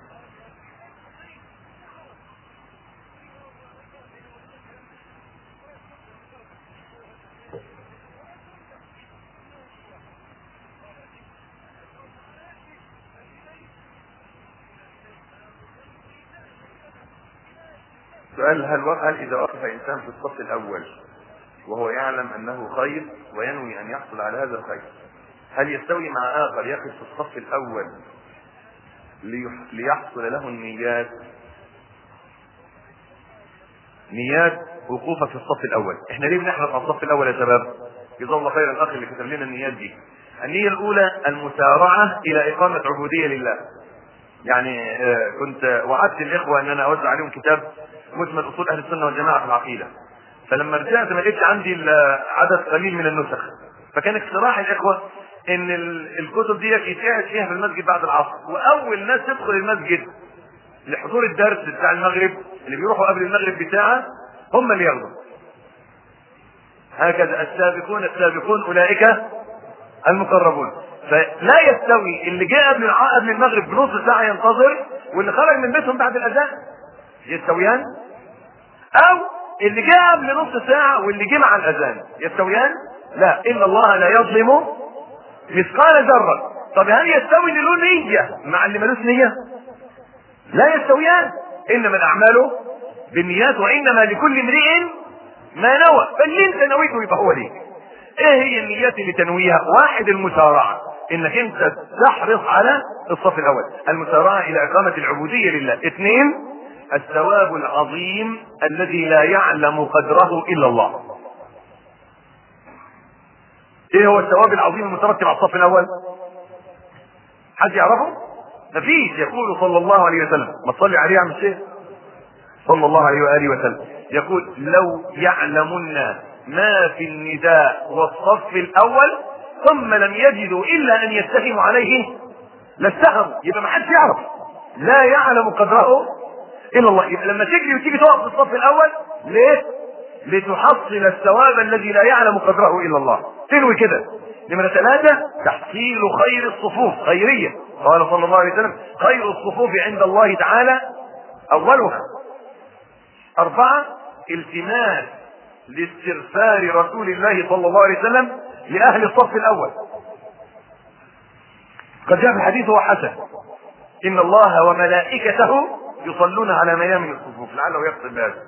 سؤال: هل إذا وقف إنسان في الصف الأول وهو يعلم أنه خير وينوي أن يحصل على هذا الخير، هل يستوي مع آخر يقف في الصف الأول ليحصل له نيات وقوفه في الصف الأول؟ إحنا ليه بنحرص على الصف الأول يا شباب؟ جزاه الله خير الأخ اللي كتب لنا النيات دي. النية الأولى المسارعة إلى إقامة عبودية لله. يعني كنت وعدت الإخوة أن أنا أوزع عليهم كتاب مجمل أصول أهل السنة والجماعة في العقيدة، فلما رجعت ما لقيتش عندي عدد قليل من النسخ، فكان اقتراح الإخوة إن الكتب دي يتقعد فيها في المسجد بعد العصر، وأول ناس تدخل المسجد لحضور الدرس بتاع المغرب اللي بيروحوا قبل المغرب بساعة هم اللي ياخدوا. هكذا السابقون أولئك المقربون. فلا يستوي اللي جاء قبل المغرب بنص ساعة ينتظر واللي خرج من بيتهم بعد الأذان، يستويان؟ أو اللي جاء قبل نص ساعة واللي جه مع الأذان يستويان؟ لا، إن الله لا يظلم مثقال ذرة. طب هل يستوي اللي له نية مع اللي ملوش نية؟ لا يستويان. إنما الأعمال بالنيات وإنما لكل امرئ ما نوى، فاللي انت نويته يبقى هو ليك. ايه هي النيات اللي تنويها؟ واحد، المسارعة، انك انت تحرص على الصف الاول، المسارعة الى اقامة العبودية لله. اثنين، الثواب العظيم الذي لا يعلم قدره الا الله. ايه هو الثواب العظيم المترتب على الصف الاول؟ حد يعرفه؟ مفيش. يقول صلى الله عليه وسلم، ما تصلي عليه عم الشيخ صلى الله عليه وآله وسلم، يقول: لو يعلم الناس ما في النداء والصف الأول ثم لم يجدوا إلا أن يستهموا عليه لاستهموا. يبقى ما حدش يعرف، لا يعلم قدره إلا الله. يبقى لما تجري وتيجي تقف في الصف الأول ليه؟ لتحصل الثواب الذي لا يعلم قدره إلا الله. تنوي كده. نمرة 3، تحصيل خير الصفوف، خيرية. قال صلى الله عليه وسلم: خير الصفوف عند الله تعالى أولها. 4، التماس لاستغفار رسول الله صلى الله عليه وسلم لأهل الصف الأول. قد جاء في الحديث هو حسن، إن الله وملائكته يصلون على ميامن الصفوف، لعله يقصد بهذا.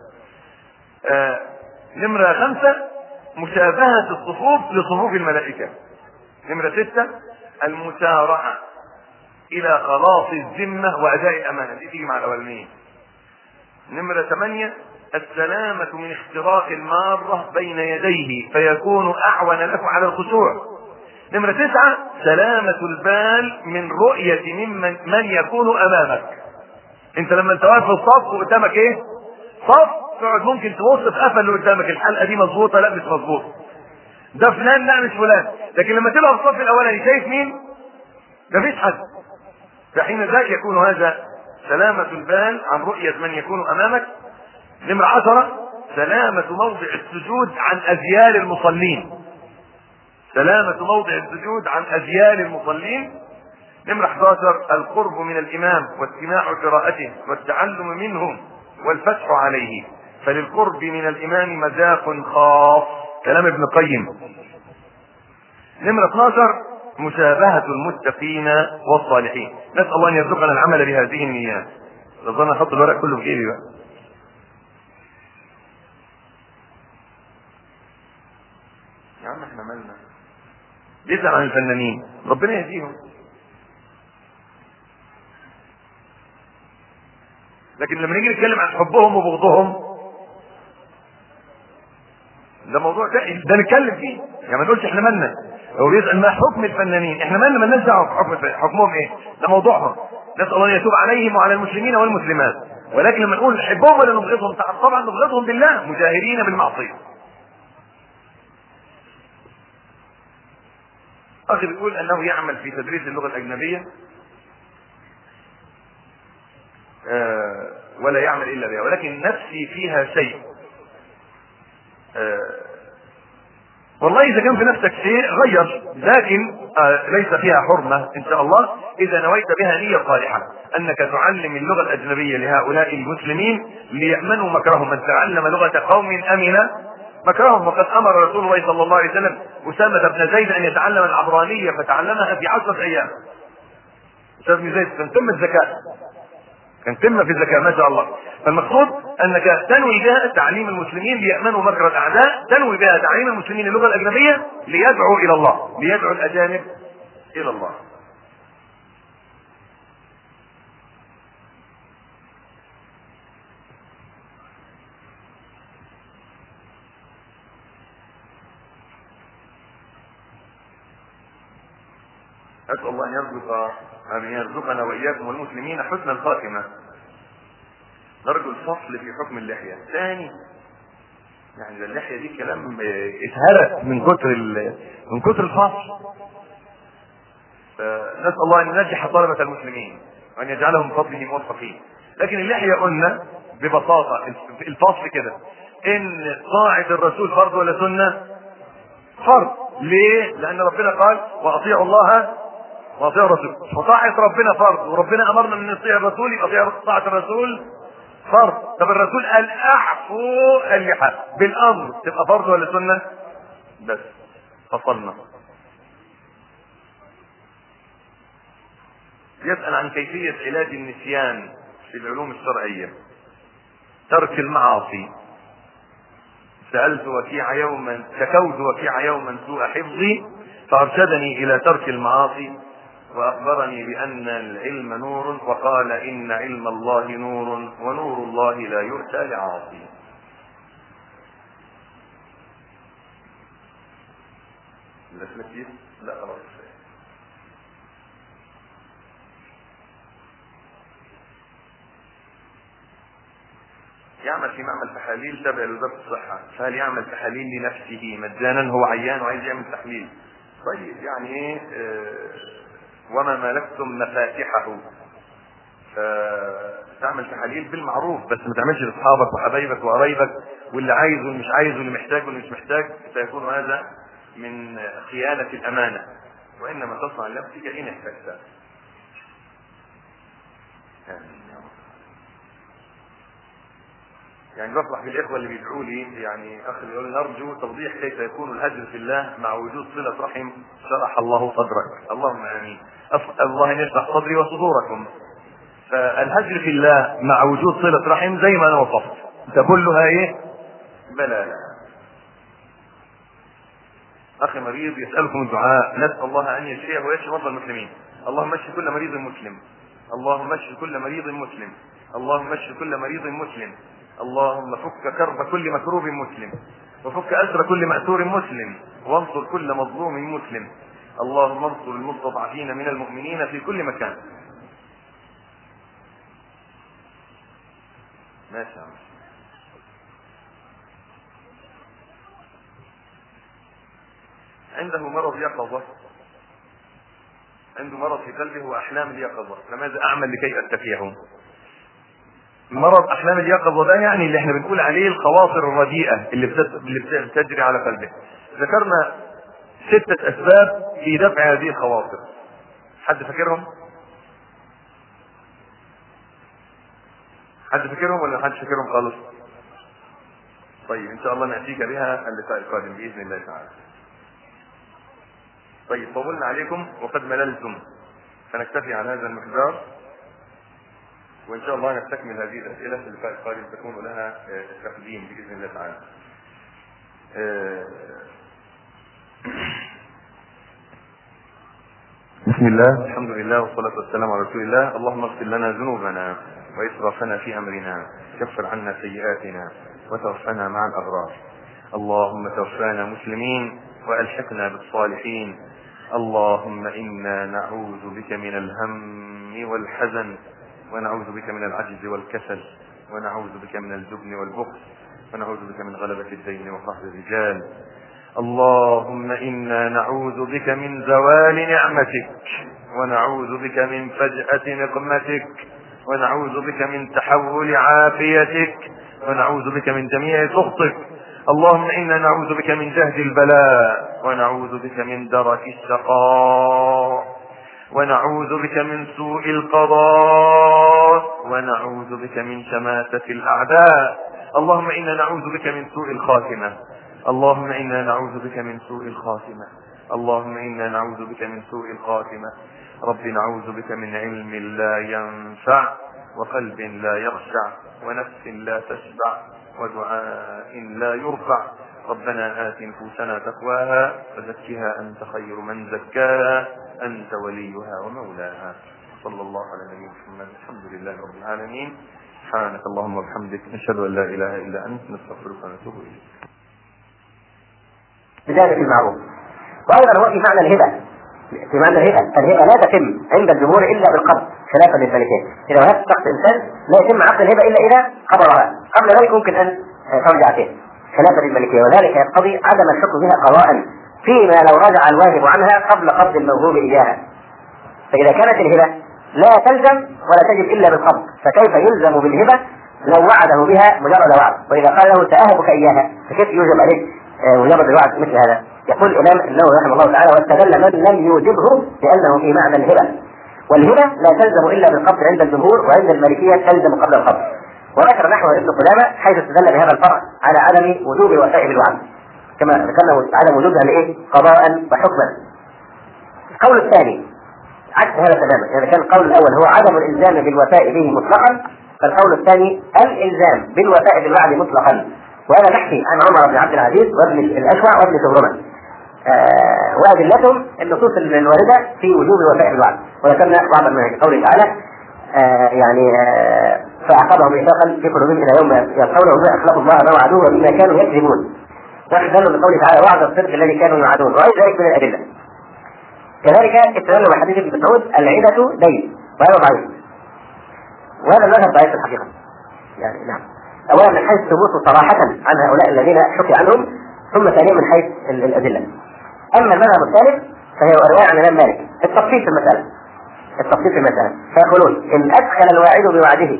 نمرة 5 مشابهة الصفوف لصفوف الملائكة. نمرة 6 المسارعة إلى خلاص الذمة وأداء الأمانة، دي تيجي مع الأولانيين. نمرة 8 السلامة من اختراق المارة بين يديه فيكون أعون لكم على الخشوع. نمرة 9 سلامة البال من رؤية من يكون أمامك. أنت لما أنت واقف في الصف وقدامك إيه؟ صف، تقعد ممكن تبص في قفل اللي قدامك، الحلقة دي مظبوطة لا مش مظبوطة، ده فلان لا مش فلان. لكن لما تبقى في الصف الأولاني شايف مين؟ مفيش حد. فحين ذاك يكون هذا سلامة البال عن رؤية من يكون أمامك. نمرة 10 سلامة موضع السجود عن أذيال المصلين. سلامة موضع السجود عن أذيال المصلين. نمرة 11 القرب من الإمام واستماع قراءته والتعلم منه والفتح عليه، فللقرب من الإمام مذاق خاص، كلام ابن القيم. نمرة 12 مشابهة المتقين والصالحين. نسأل الله أن يرزقنا العمل بهذه النيات. رضنا أحط الورق كله في جيبي بقى. يا عم احنا مالنا، بيسأل عن الفنانين ربنا يهديهم، لكن لما نيجي نتكلم عن حبهم وبغضهم ده موضوع تاني، ده نتكلم فيه. يعني ما نقولش احنا مالنا. هو بيسأل ما حكم الفنانين، احنا مالنا، مالناش دعوه حكمهم ايه، ده موضوعهم. نسأل الله ان يتوب عليهم وعلى المسلمين والمسلمات. ولكن لما نقول نحبهم ولا نبغضهم، طبعا نبغضهم بالله، مجاهرين بالمعصيه. اخي بيقول انه يعمل في تدريس اللغه الاجنبيه ولا يعمل الا بها، ولكن نفسي فيها شيء. والله اذا كان في نفسك شيء غير، لكن ليس فيها حرمة ان شاء الله اذا نويت بها نية صالحة انك تعلم اللغة الاجنبية لهؤلاء المسلمين ليأمنوا مكرهم. من تعلم لغة قوم امن مكرهم. وقد امر رسول الله صلى الله عليه وسلم اسامة بن زيد ان يتعلم العبرانية فتعلمها في 10 ايام. اسامة بن زيد كان قمة الذكاء، كان قمة في الذكاء ما شاء الله. فالمقصود انك تنوي بها تعليم المسلمين ليأمنوا مكر الاعداء، تنوي بها تعليم المسلمين اللغة الاجنبية ليدعوا الى الله، ليدعوا الاجانب الى الله. اسال الله ان يرزقنا واياكم والمسلمين حسن الخاتمه. نرجو الفصل في حكم اللحيه. ثاني يعني اللحيه دي كلام اتهرت من كتر الفصل. نسال الله ان ينجح طلبه المسلمين وان يجعلهم بفضله موفقين. لكن اللحيه قلنا ببساطه الفصل كده ان طاعه الرسول فرض ولا سنه؟ فرض. ليه؟ لان ربنا قال واطيعوا الله واطيعوا الرسول، فطاعة ربنا فرض، وربنا امرنا ان نطيع الرسول، يبقى طاعة الرسول فرض. طب الرسول قال اعفوا اللحى بالامر، تبقى فرض ولا سنة؟ بس فصلنا. يسأل عن كيفية علاج النسيان في العلوم الشرعية. ترك المعاصي. شكوت وكيع يوما سوء حفظي فارشدني الى ترك المعاصي واخبرني بان العلم نور، وقال ان علم الله نور ونور الله لا يؤتى لعاصي. لا خلاص. يعمل في معمل تحاليل تابع لوزارة الصحة، فهل يعمل تحاليل لنفسه مجانا؟ هو عيان وعايز يعمل تحليل. طيب يعني ايه وما ملكتم مفاتحه، فتعمل تحاليل بالمعروف، بس ما تعملش لاصحابك وحبايبك وقرايبك واللي عايز واللي مش عايز واللي محتاج واللي مش محتاج، سيكون هذا من خيانة الامانة. وانما تصنع لنفسك ان احتجت. يعني بفرح بالاخوه اللي بيدعوا لي، يعني اخ بيقول نرجو توضيح كيف يكون الهجر في الله مع وجود صله رحم، شرح الله صدرك. اللهم امين. الله ان يشرح صدري وصدوركم. فالهجر في الله مع وجود صلة رحم زي ما انا وصفت تكلها ايه؟ بلا. اخي مريض يسألكم الدعاء، نسأل الله ان يشفيه ويشفي مرضى المسلمين. اللهم اشف كل مريض مسلم، اللهم اشف كل مريض مسلم، اللهم اشف كل مريض مسلم، اللهم فك كرب كل مكروب مسلم، وفك أسر كل مأسور مسلم، وانصر كل مظلوم مسلم. اللهم انصر المستضعفين من المؤمنين في كل مكان. ما شاء الله. عنده مرض يقظة، عنده مرض في قلبه واحلام اليقظة، فماذا اعمل لكي استفيهم؟ مرض احلام اليقظة ده يعني اللي احنا بنقول عليه الخواطر الرديئة اللي بتجري على قلبه. ذكرنا 6 اسباب في دفع هذه الخواطر. حد فاكرهم؟ حد فاكرهم ولا حد فاكرهم خالص؟ طيب ان شاء الله نأتيك بها اللقاء القادم بإذن الله تعالى. طيب طولنا عليكم وقد مللتم، فنكتفي على هذا المقدار، وان شاء الله نستكمل هذه الاسئله في اللقاء القادم تكون لها تقديم باذن الله تعالى. بسم الله، الحمد لله والصلاه والسلام على رسول الله. اللهم اغفر لنا ذنوبنا واسرافنا في امرنا، كفر عنا سيئاتنا وتوفنا مع الابرار. اللهم توفانا مسلمين والحقنا بالصالحين. اللهم انا نعوذ بك من الهم والحزن، ونعوذ بك من العجز والكسل، ونعوذ بك من الجبن والبخل، ونعوذ بك من غلبة الدين وقهر الرجال. اللهم انا نعوذ بك من زوال نعمتك، ونعوذ بك من فجأة نقمتك، ونعوذ بك من تحول عافيتك، ونعوذ بك من جميع سخطك. اللهم انا نعوذ بك من جهد البلاء، ونعوذ بك من درك الشقاء، ونعوذ بك من سوء القضاء، ونعوذ بك من شماتة الأعداء. اللهم إنا نعوذ بك من سوء الخاتمة، اللهم إنا نعوذ بك من سوء الخاتمة، اللهم إنا نعوذ بك من سوء الخاتمة. رب نعوذ بك من علم لا ينفع، وقلب لا يخشع، ونفس لا تشبع، ودعاء لا يرفع. ربنا آت نفوسنا تقواها وزكها أنت خير من زكاها، أنت وليها ومولاها. صلى الله على نبينا محمد، الحمد لله رب العالمين. سبحانك اللهم وبحمدك، نشهد أن لا إله إلا أنت، نستغفرك ونتوب إليك. بذلك المعروف. وأيضا هو في معنى الهبة، في معنى الهبة، الهبة لا تتم عند الجمهور إلا بالقبض خلافا للمالكية. إذا وهبت شخص إنسان لا يتم عقد الهبة إلا إذا قبضها، قبل ذلك ممكن أن ترجع فيه خلافا للمالكية، وذلك يقتضي عدم الحكم بها قضاء فيما لو رجع الواهب عنها قبل قبض الموهوب إياها. فإذا كانت الهبة لا تلزم ولا تجب إلا بالقبض، فكيف يلزم بالهبة لو وعده بها مجرد وعد؟ وإذا قال له سأهبك إياها فكيف يوجب عليك مجرد الوعد مثل هذا؟ يقول الإمام النووي رحمه الله تعالى: واستدل من لم يوجبه لأنه في معنى الهبة، والهبة لا تلزم إلا بالقبض عند الجمهور، وعند المالكية تلزم قبل القبض. وذكر نحو ابن قدامة حيث استدل بهذا الفرع على عدم وجوب الوفاء بالوعد، كما ذكرنا عدم وجودها لإيه؟ قضاء وحكما. القول الثاني عكس هذا تماما. إذا كان القول الأول هو عدم الإلزام بالوفاء به مطلقا، فالقول الثاني الإلزام بالوفاء بالوعد مطلقا. وأنا نحكي عن عمر بن عبد العزيز وابن الأشوع وابن شبرمة وأدلتهم النصوص الواردة في وجوب الوفاء بالوعد، وذكرنا بعض من قوله تعالى فأعقبهم ميثاقا في قلوبهم إلى يوم يلقونه بما أخلفوا الله ما وعدوه وبما كانوا يكذبون، واستدلوا بقوله تعالى وعد الصدق الذي كانوا يوعدون، وغير ذلك من الأدلة. كذلك استدلوا بحديث ابن مسعود العدة دين، وهذا ضعيف، وهذا المذهب ضعيف الحقيقة. يعني نعم، أولا من حيث ثبوته صراحة عن هؤلاء الذين حكي عنهم، ثم ثانيا من حيث الأدلة. أما المذهب الثالث فهي رواية عن الإمام مالك التفصيل في المسألة، التفصيل في المسألة، فيقولون إن أدخل الواعد بوعده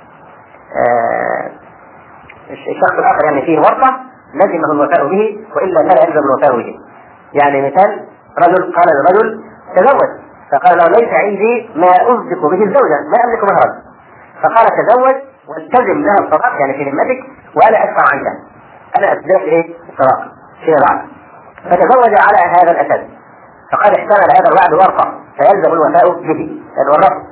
الشخص الآخر يعني فيه ورطة لزمه الوفاء به، وإلا فلا يلزم الوفاء به. يعني مثال رجل قال لرجل تزوج، فقال له ليس عندي ما أصدق به الزوجة، ما أملك مهرا، فقال تزوج والتزم لها الصداق يعني في ذمتك وأنا أدفع عنك، أنا أتزوج إيه الصداق فيما بعد. فتزوج على هذا الأساس، فقد احتمل هذا الوعد ورطة فيلزم الوفاء به، لأنه الرفض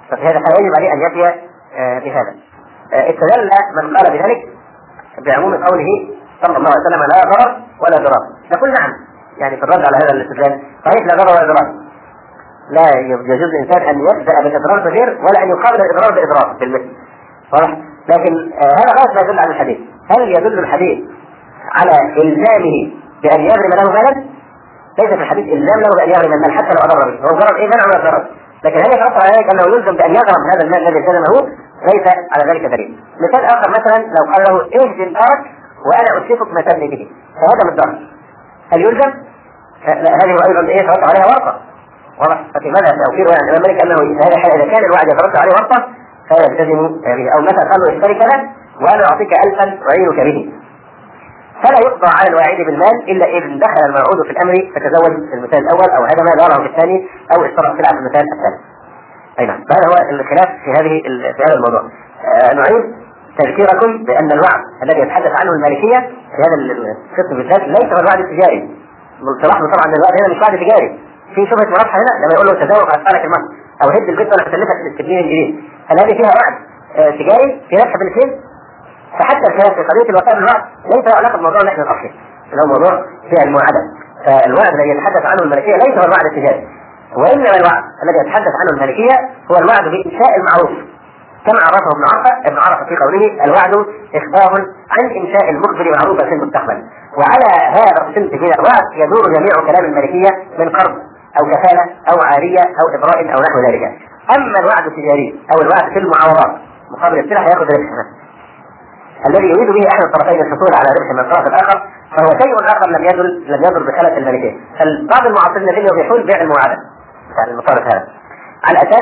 ففي هذا فيجب عليه أن يأتي بهذا. استدل من قال بذلك بعموم قوله صلى الله عليه وسلم لا ضرر ولا ضرار. نقول نعم، يعني في الرد على هذا الاستدلال صحيح لا ضرر ولا ضرار، لا يجوز الإنسان أن يبدأ بالإضرار بغير ولا أن يقابل الإضرار بإضرار بالمثل، واضح؟ لكن هذا غاية ما يدل على الحديث. هل يدل الحديث على إلزامه بأن يغرم له مالا؟ ليس في الحديث إلزام له بأن يغرم المال حتى لو أضر به، هو ضرر إيه منع من الضرر، لكن هل يترتب على ذلك أنه يلزم بأن يغرم هذا المال الذي التزمه؟ ليس على ذلك دليل. مثال آخر مثلا لو قال له اهدم دارك وأنا أشرفك ما تبني به، فهذا من الضرر، هل يلزم؟ هذه أيضا إيه يترتب عليها ورطة، واضح؟ ففي ماذا توفير عن الإمام مالك أنه هذا إذا كان الوعد يترتب عليه ورطة فيلتزم به، أو مثلا قال له اشتري كذا وأنا أعطيك 1000 أعينك به، فلا يقضى على الواعد بالمال إلا إذا دخل الموعود في الأمر فتزوج في المثال الأول أو هدم داره في الثاني أو اشترى سلعة في المثال الثالث. أي نعم، فهذا هو الخلاف في هذا الموضوع. نعيد تذكيركم بأن الوعد الذي يتحدث عنه المالكية في هذا القسم بالذات ليس هو الوعد التجاري. تلاحظوا طبعا أن الوعد هنا مش وعد تجاري، في شبهة مرافحة هنا لما يقول له تزوج أسفارك المهر أو هد البيت ولا تكلفك تبنيه الجديد، هل هذه فيها وعد تجاري في نفس الاثنين؟ فحتى الكلام في قضية الوفاء بالوعد ليس له علاقة بموضوع نحن الأصلي، اللي هو موضوع فيها المواعدة. فالوعد الذي يتحدث عنه المالكية ليس هو الوعد التجاري، وإنما الوعد الذي يتحدث عنه المالكية هو الوعد بإنشاء المعروف، كما عرفه ابن عرفة في قوله الوعد إخبار عن إنشاء المخبر معروفا في المستقبل. وعلى هذا الصنف من الوعد يدور جميع كلام المالكية من قرض أو كفالة أو عارية أو إبراء أو نحو ذلك. أما الوعد التجاري أو الوعد في المعاوضات مقابل السلع يأخذ ربح الذي يريد به أحد الطرفين الحصول على ربح من الطرف الآخر، فهو شيء آخر لم يدر بخلة المالكية. بعض المعاصرين الذين يبيحون بيع المواعدة يعني المصارف هذا على أساس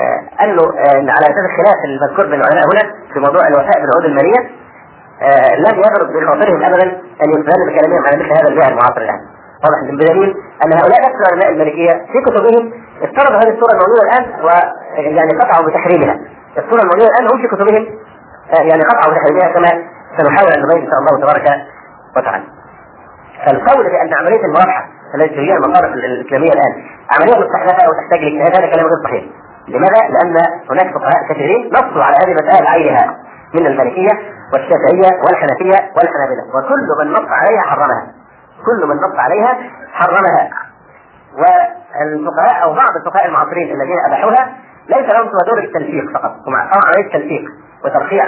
على أساس الخلاف المذكور بين العلماء هنا في موضوع الوفاء بالعقود المالية، لم يغرب بخاطرهم أبدا أن يستدل بكلامهم على مثل هذا البيع المعاصر الآن. واضح بدليل أن هؤلاء نفس العلماء المالكية في كتبهم افترضوا هذه الصورة الموجودة الآن ويعني قطعوا بتحريمها. الصورة الموجودة الآن هم في كتبهم يعني قطعوا بتحريمها كما سنحاول أن نبين إن شاء الله تبارك وتعالى. فالقول بأن عملية المرابحة التي هي المصارف الإسلامية الآن عملية مستحدثة وتحتاج لاجتهاد هذا كلام غير صحيح. لماذا؟ لأن هناك فقهاء كثيرين نصوا على هذه المسألة عينها من المالكية والشافعية والحنفية والحنابلة، وكل من نص عليها حرمها، كل من نص عليها حرمها. والفقهاء أو بعض الفقهاء المعاصرين الذين أباحوها ليس لهم سوى دور التلفيق فقط، ومع عملية تلفيق وترخيع.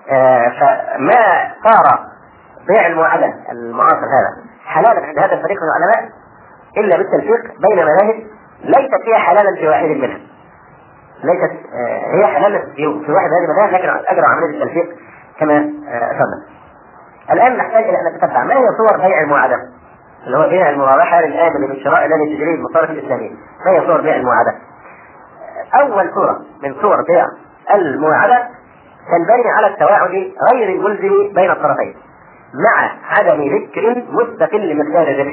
فما صار بيع المواعدة المعاصر هذا حلالا عند هذا الفريق من العلماء إلا بالتلفيق بين مذاهب ليست فيها حلالا في واحد منها، ليست هي حلالا في واحد هذه المذاهب لكن أجرى عملية التلفيق كما أشرنا. الآن نحتاج إلى أن نتتبع ما هي صور بيع المواعدة اللي هو بيع المرابحة للآمن بالشراء الذي تجريه المصارف الإسلامية. ما هي صور بيع المواعدة؟ أول صورة من صور بيع المواعدة تنبني على التواعد غير الملزم بين الطرفين مع عدم ذكر مستقل لمقدار الربح.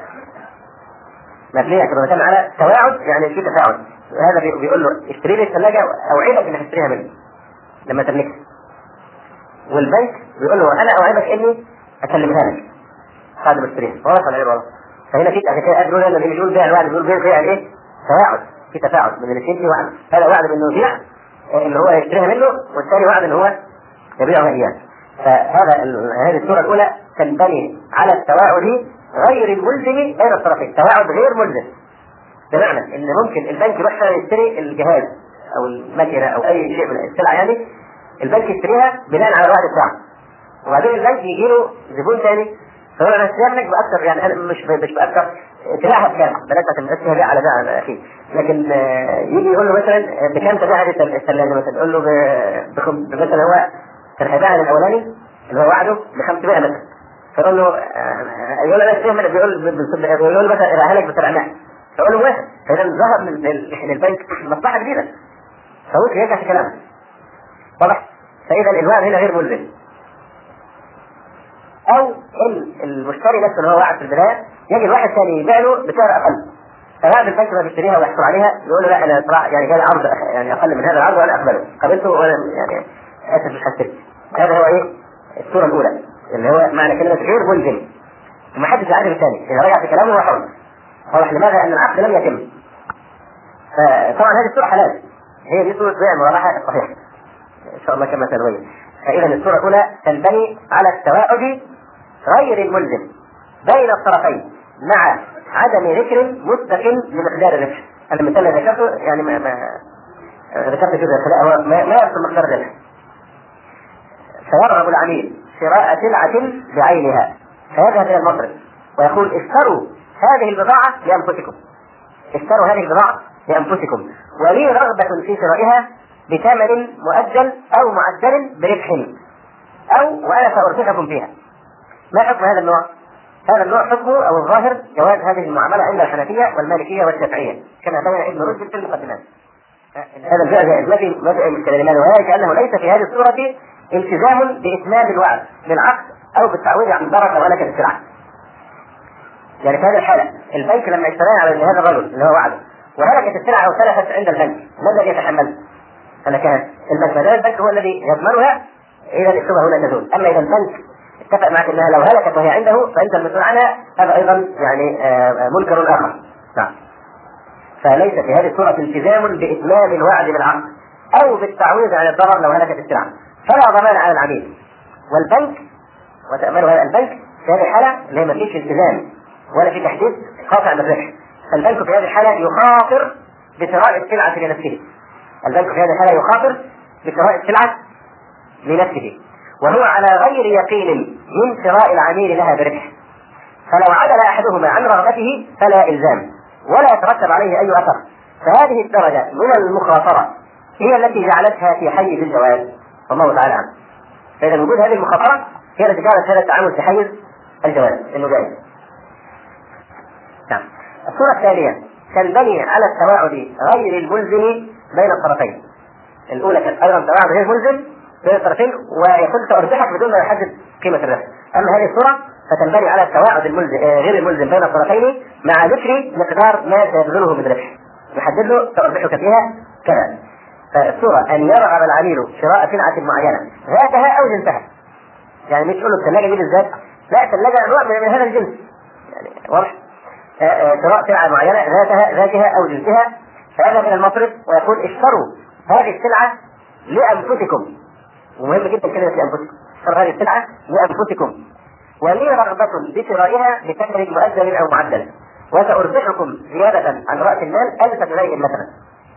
مبنية كما على تواعد يعني في تفاعل، هذا بيقول له اشتري لي الثلاجة أوعدك إنك تشتريها مني لما تملكها، والبنك بيقول له أنا أوعدك إني أسلمها لك بعد ما اشتريها. واضح ولا غير واضح؟ فهنا في أدرون أن اللي بيقول بيع الوعد بيقول بيع إيه؟ تواعد، في تفاعل من الاثنين، في وعد، هذا وعد إنه يبيع اللي هو يشتريها منه، والثاني وعد إن هو يبيعها إياه. هذه الصورة الأولى تنبني على التواعد غير الملزم بين الطرفين، تواعد غير ملزم بمعنى ان ممكن البنك يروح يشتري الجهاز او الماكينه او اي شيء من السلع، يعني البنك يشتريها بناء على الوعد بتاعه، وبعدين البنك يجي له زبون ثاني فيقول انا هشتريها منك باكثر، يعني انا مش باكثر، تبيعها بكام؟ بلاش عشان بس بيع على بيع اخي، لكن يجي يقول له مثلا بكام تبيع هذه الثلاجه مثلا، يقول له مثلا هو كان هيبيعها الاولاني اللي هو وعده ب 500 مثلا، فيقول له يقول له انا اشتريها منك، يقول له مثلا ابيعها لك ب 700، فيقول له واحد، فاذا ظهر من البنك مصلحه جديده فممكن يرجع في كلامه. واضح؟ فاذا الوعد هنا غير ملزم. او المشتري نفسه اللي هو وعد في البدايه يجي الواحد ثاني يبيع له بسعر اقل، فبعد البنك ما بيشتريها ويحصل عليها يقول له لا انا يعني جالي عرض يعني اقل من هذا العرض وانا اقبله، قبلته وانا يعني اسف مش هشتري. هذا هو ايه؟ الصوره الاولى اللي هو معنى كلمه غير ملزم، وما حدش يعرف الثاني اذا رجع في كلامه هو حر. واضح؟ لماذا؟ ان العقد لم يتم. طبعا هذه الصوره حلال هي دي صورة بيع المرابحة الصحيحة إن شاء الله كما سنوية. فإذا الصورة الأولى تنبني على التواعد غير الملزم بين الطرفين مع عدم ذكر مستقل لمقدار الربح. المثال اللي ذكرته يعني ما ذكرت كده هو ما يصل مقدار الربح. فيرغب العميل شراء سلعة بعينها فيذهب إلى المصرف ويقول اشتروا هذه البضاعة لأنفسكم، اشتروا هذه البضاعة لأنفسكم ولي رغبة في شرائها بثمن مؤجل أو معدل بربح أو وأنا سأربحكم فيها. ما حكم هذا النوع؟ هذا النوع حكمه أو الظاهر جواز هذه المعاملة عند الحنفية والمالكية والشافعية كما بين ابن رشد في المقدمات. هذا البيع جائز ما في أي مشكلة لماذا؟ وذلك أنه ليس في هذه الصورة التزام بإتمام الوعد بالعقد أو بالتعويض عن ضرر ولك السلعة. يعني في هذه الحالة البنك لما اشترى على هذا الرجل اللي هو وعده وهلكت السلعة أو تلفت عند البنك من الذي يتحمل؟ فلكان البنك، ما البنك هو الذي يضمنها إذا الشبهة هنا تزول. أما إذا البنك اتفق معك أنها لو هلكت وهي عنده فأنت المسؤول عنها، هذا أيضا يعني منكر آخر. نعم. فليس في هذه الصورة التزام بإتمام الوعد بالعقد أو بالتعويض عن الضرر لو هلكت السلعة، فلا ضمان على العميل. والبنك وتأمله هذا البنك في هذه الحالة اللي ما فيش التزام ولا في تحديد قاطع بالربح، فالبنك في هذه الحالة يخاطر بشراء السلعة لنفسه. البنك في هذه الحالة يخاطر بشراء السلعة لنفسه وهو على غير يقين من شراء العميل لها بربح، فلو عدل أحدهما عن رغبته فلا إلزام ولا يترتب عليه أي أثر. فهذه الدرجة من المخاطرة هي التي جعلتها في حيز الجواز والله تعالى عنه. فإذا وجود هذه المخاطرة هي التي جعلت هذا التعامل في حيز الجواز إنه جائز. نعم. الصورة الثانية تنبني على التواعد غير الملزم بين الطرفين. الأولى كانت أيضا تواعد غير ملزم بين الطرفين ويكون تربحك بدون ما يحدد قيمة الربح. أما هذه الصورة فتنبني على التواعد الملزم غير الملزم بين الطرفين مع ذكر مقدار ما سيبذله من ربح، يحدد له تربحك فيها كذا. فالصورة أن يرغب العميل شراء سلعة معينة ذاتها أو جنسها. يعني مش تقول له الثلاجة دي بالذات، لا، الثلاجة نوع من هذا الجنس يعني واضح. شراء سلعة معينة ذاتها أو جنسها فهذا من المصرف ويقول اشتروا هذه السلعة لأنفسكم. ومهم جدا كلمة لأنفسكم، اشتروا هذه السلعة لأنفسكم ولي رغبة بشرائها بثمن مؤجل أو معدل وسأربحكم زيادة عن رأس المال 1000 جنيه مثلا.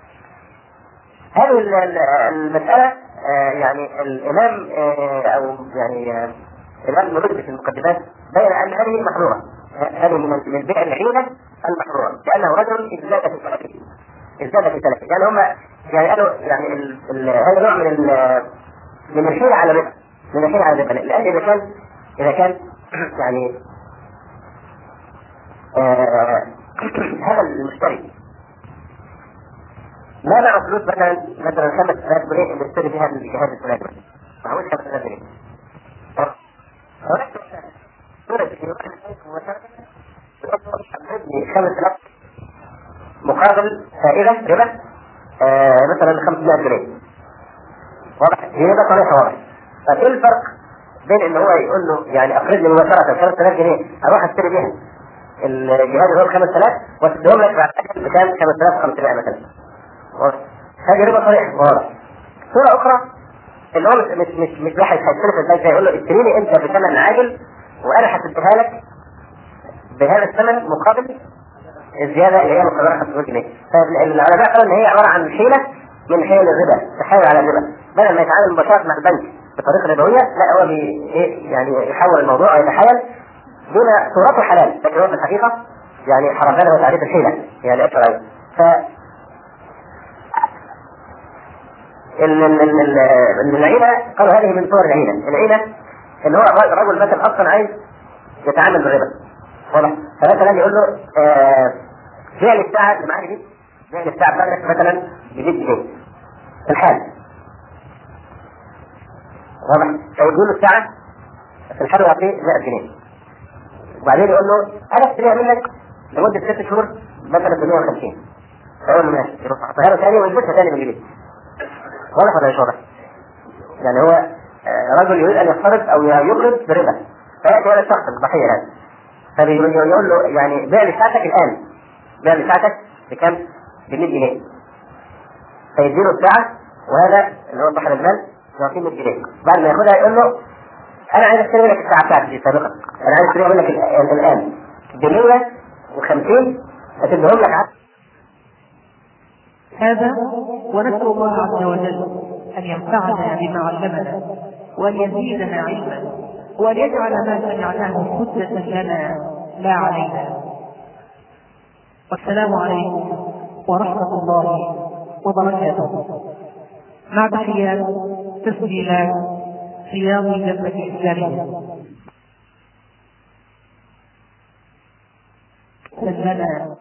هذه المسألة يعني الإمام أو يعني الإمام المرد في المقدمات بين أن هذه محظورة، هذه من البيع العينة المحظورة لأنه رجل ازداد في سلفه. يعني هم يعني قالوا يعني هذا نوع من الحيلة على الربا، لأن إذا كان يعني هذا المشتري ما معه فلوس مثلا 5000 جنيه اللي يشتري بها الجهاز الفلاني، ما هوش 5000 جنيه. ابني 5000 مقابل فائدة ربا مثلا 500 جنيه. واضح؟ هي ده طريقة واضح. طيب ايه الفرق بين ان هو يقول له يعني اقرضني مباشرة 5000 جنيه اروح اشتري بها الجهاز اللي هو 5000 وتديهم لك بعد بكام 5500 مثلا. هذه ربا صريح واضح. صورة اخرى اللي هو مش واحد هيستلف البنك هيقول له اشتريني انت بثمن عاجل وانا هسديها لك بهذا الثمن مقابل الزيادة اللي هي مقدارها 500 جنيه. فالعلماء قالوا ان هي عبارة عن حيلة من حيل الربا، تحايل على الربا، بدل ما يتعامل مباشرة مع البنك بطريقة ربوية لا هو يعني يحول الموضوع ويتحايل دون صورته حلال لكن هو في الحقيقة يعني حرام. هذا هو تعريف الحيلة يعني الشرعية. العينة قالوا هذه من صور العينة اللي هو الرجل مثلا أصلا عايز يتعامل بالربا واضح، فمثلا يقول له بيع لي الساعة اللي معاك دي، بيع لي الساعة بتاعتك مثلا ب 100 جنيه في الحال واضح، فيقول له الساعة في الحال يعطيه 100 جنيه وبعدين يقول له أنا اشتريها منك لمدة 6 شهور مثلا ب 150 فيقول له ماشي، يروح يحطها له ثاني ويلبسها ثاني من جديد. واضح ولا مش واضح؟ يعني هو رجل يريد أن يقترض أو يقرض بربا فيأتي هذا الشخص الضحية هذا فيقول له يعني بيع لي ساعتك الآن، بيع لي ساعتك بكم؟ ب 100 جنيه. فيديله الساعة، وهذا اللي هو صاحب المال يعطيه 100 جنيه. بعد ما ياخدها يقول له أنا عايز أشتري منك الساعة بتاعتي السابقة، أنا عايز أشتري منك الآن ب150 أتديهم لك عقد. هذا ونسأل الله عز وجل أن ينفعنا بما علمنا وأن يزيدنا علما وأن يجعل ما سمعناه حجة لنا لا علينا. والسلام عليكم ورحمة الله وبركاته. مع تحيات تسجيلات رياض الجنة الإسلامية. سجلنا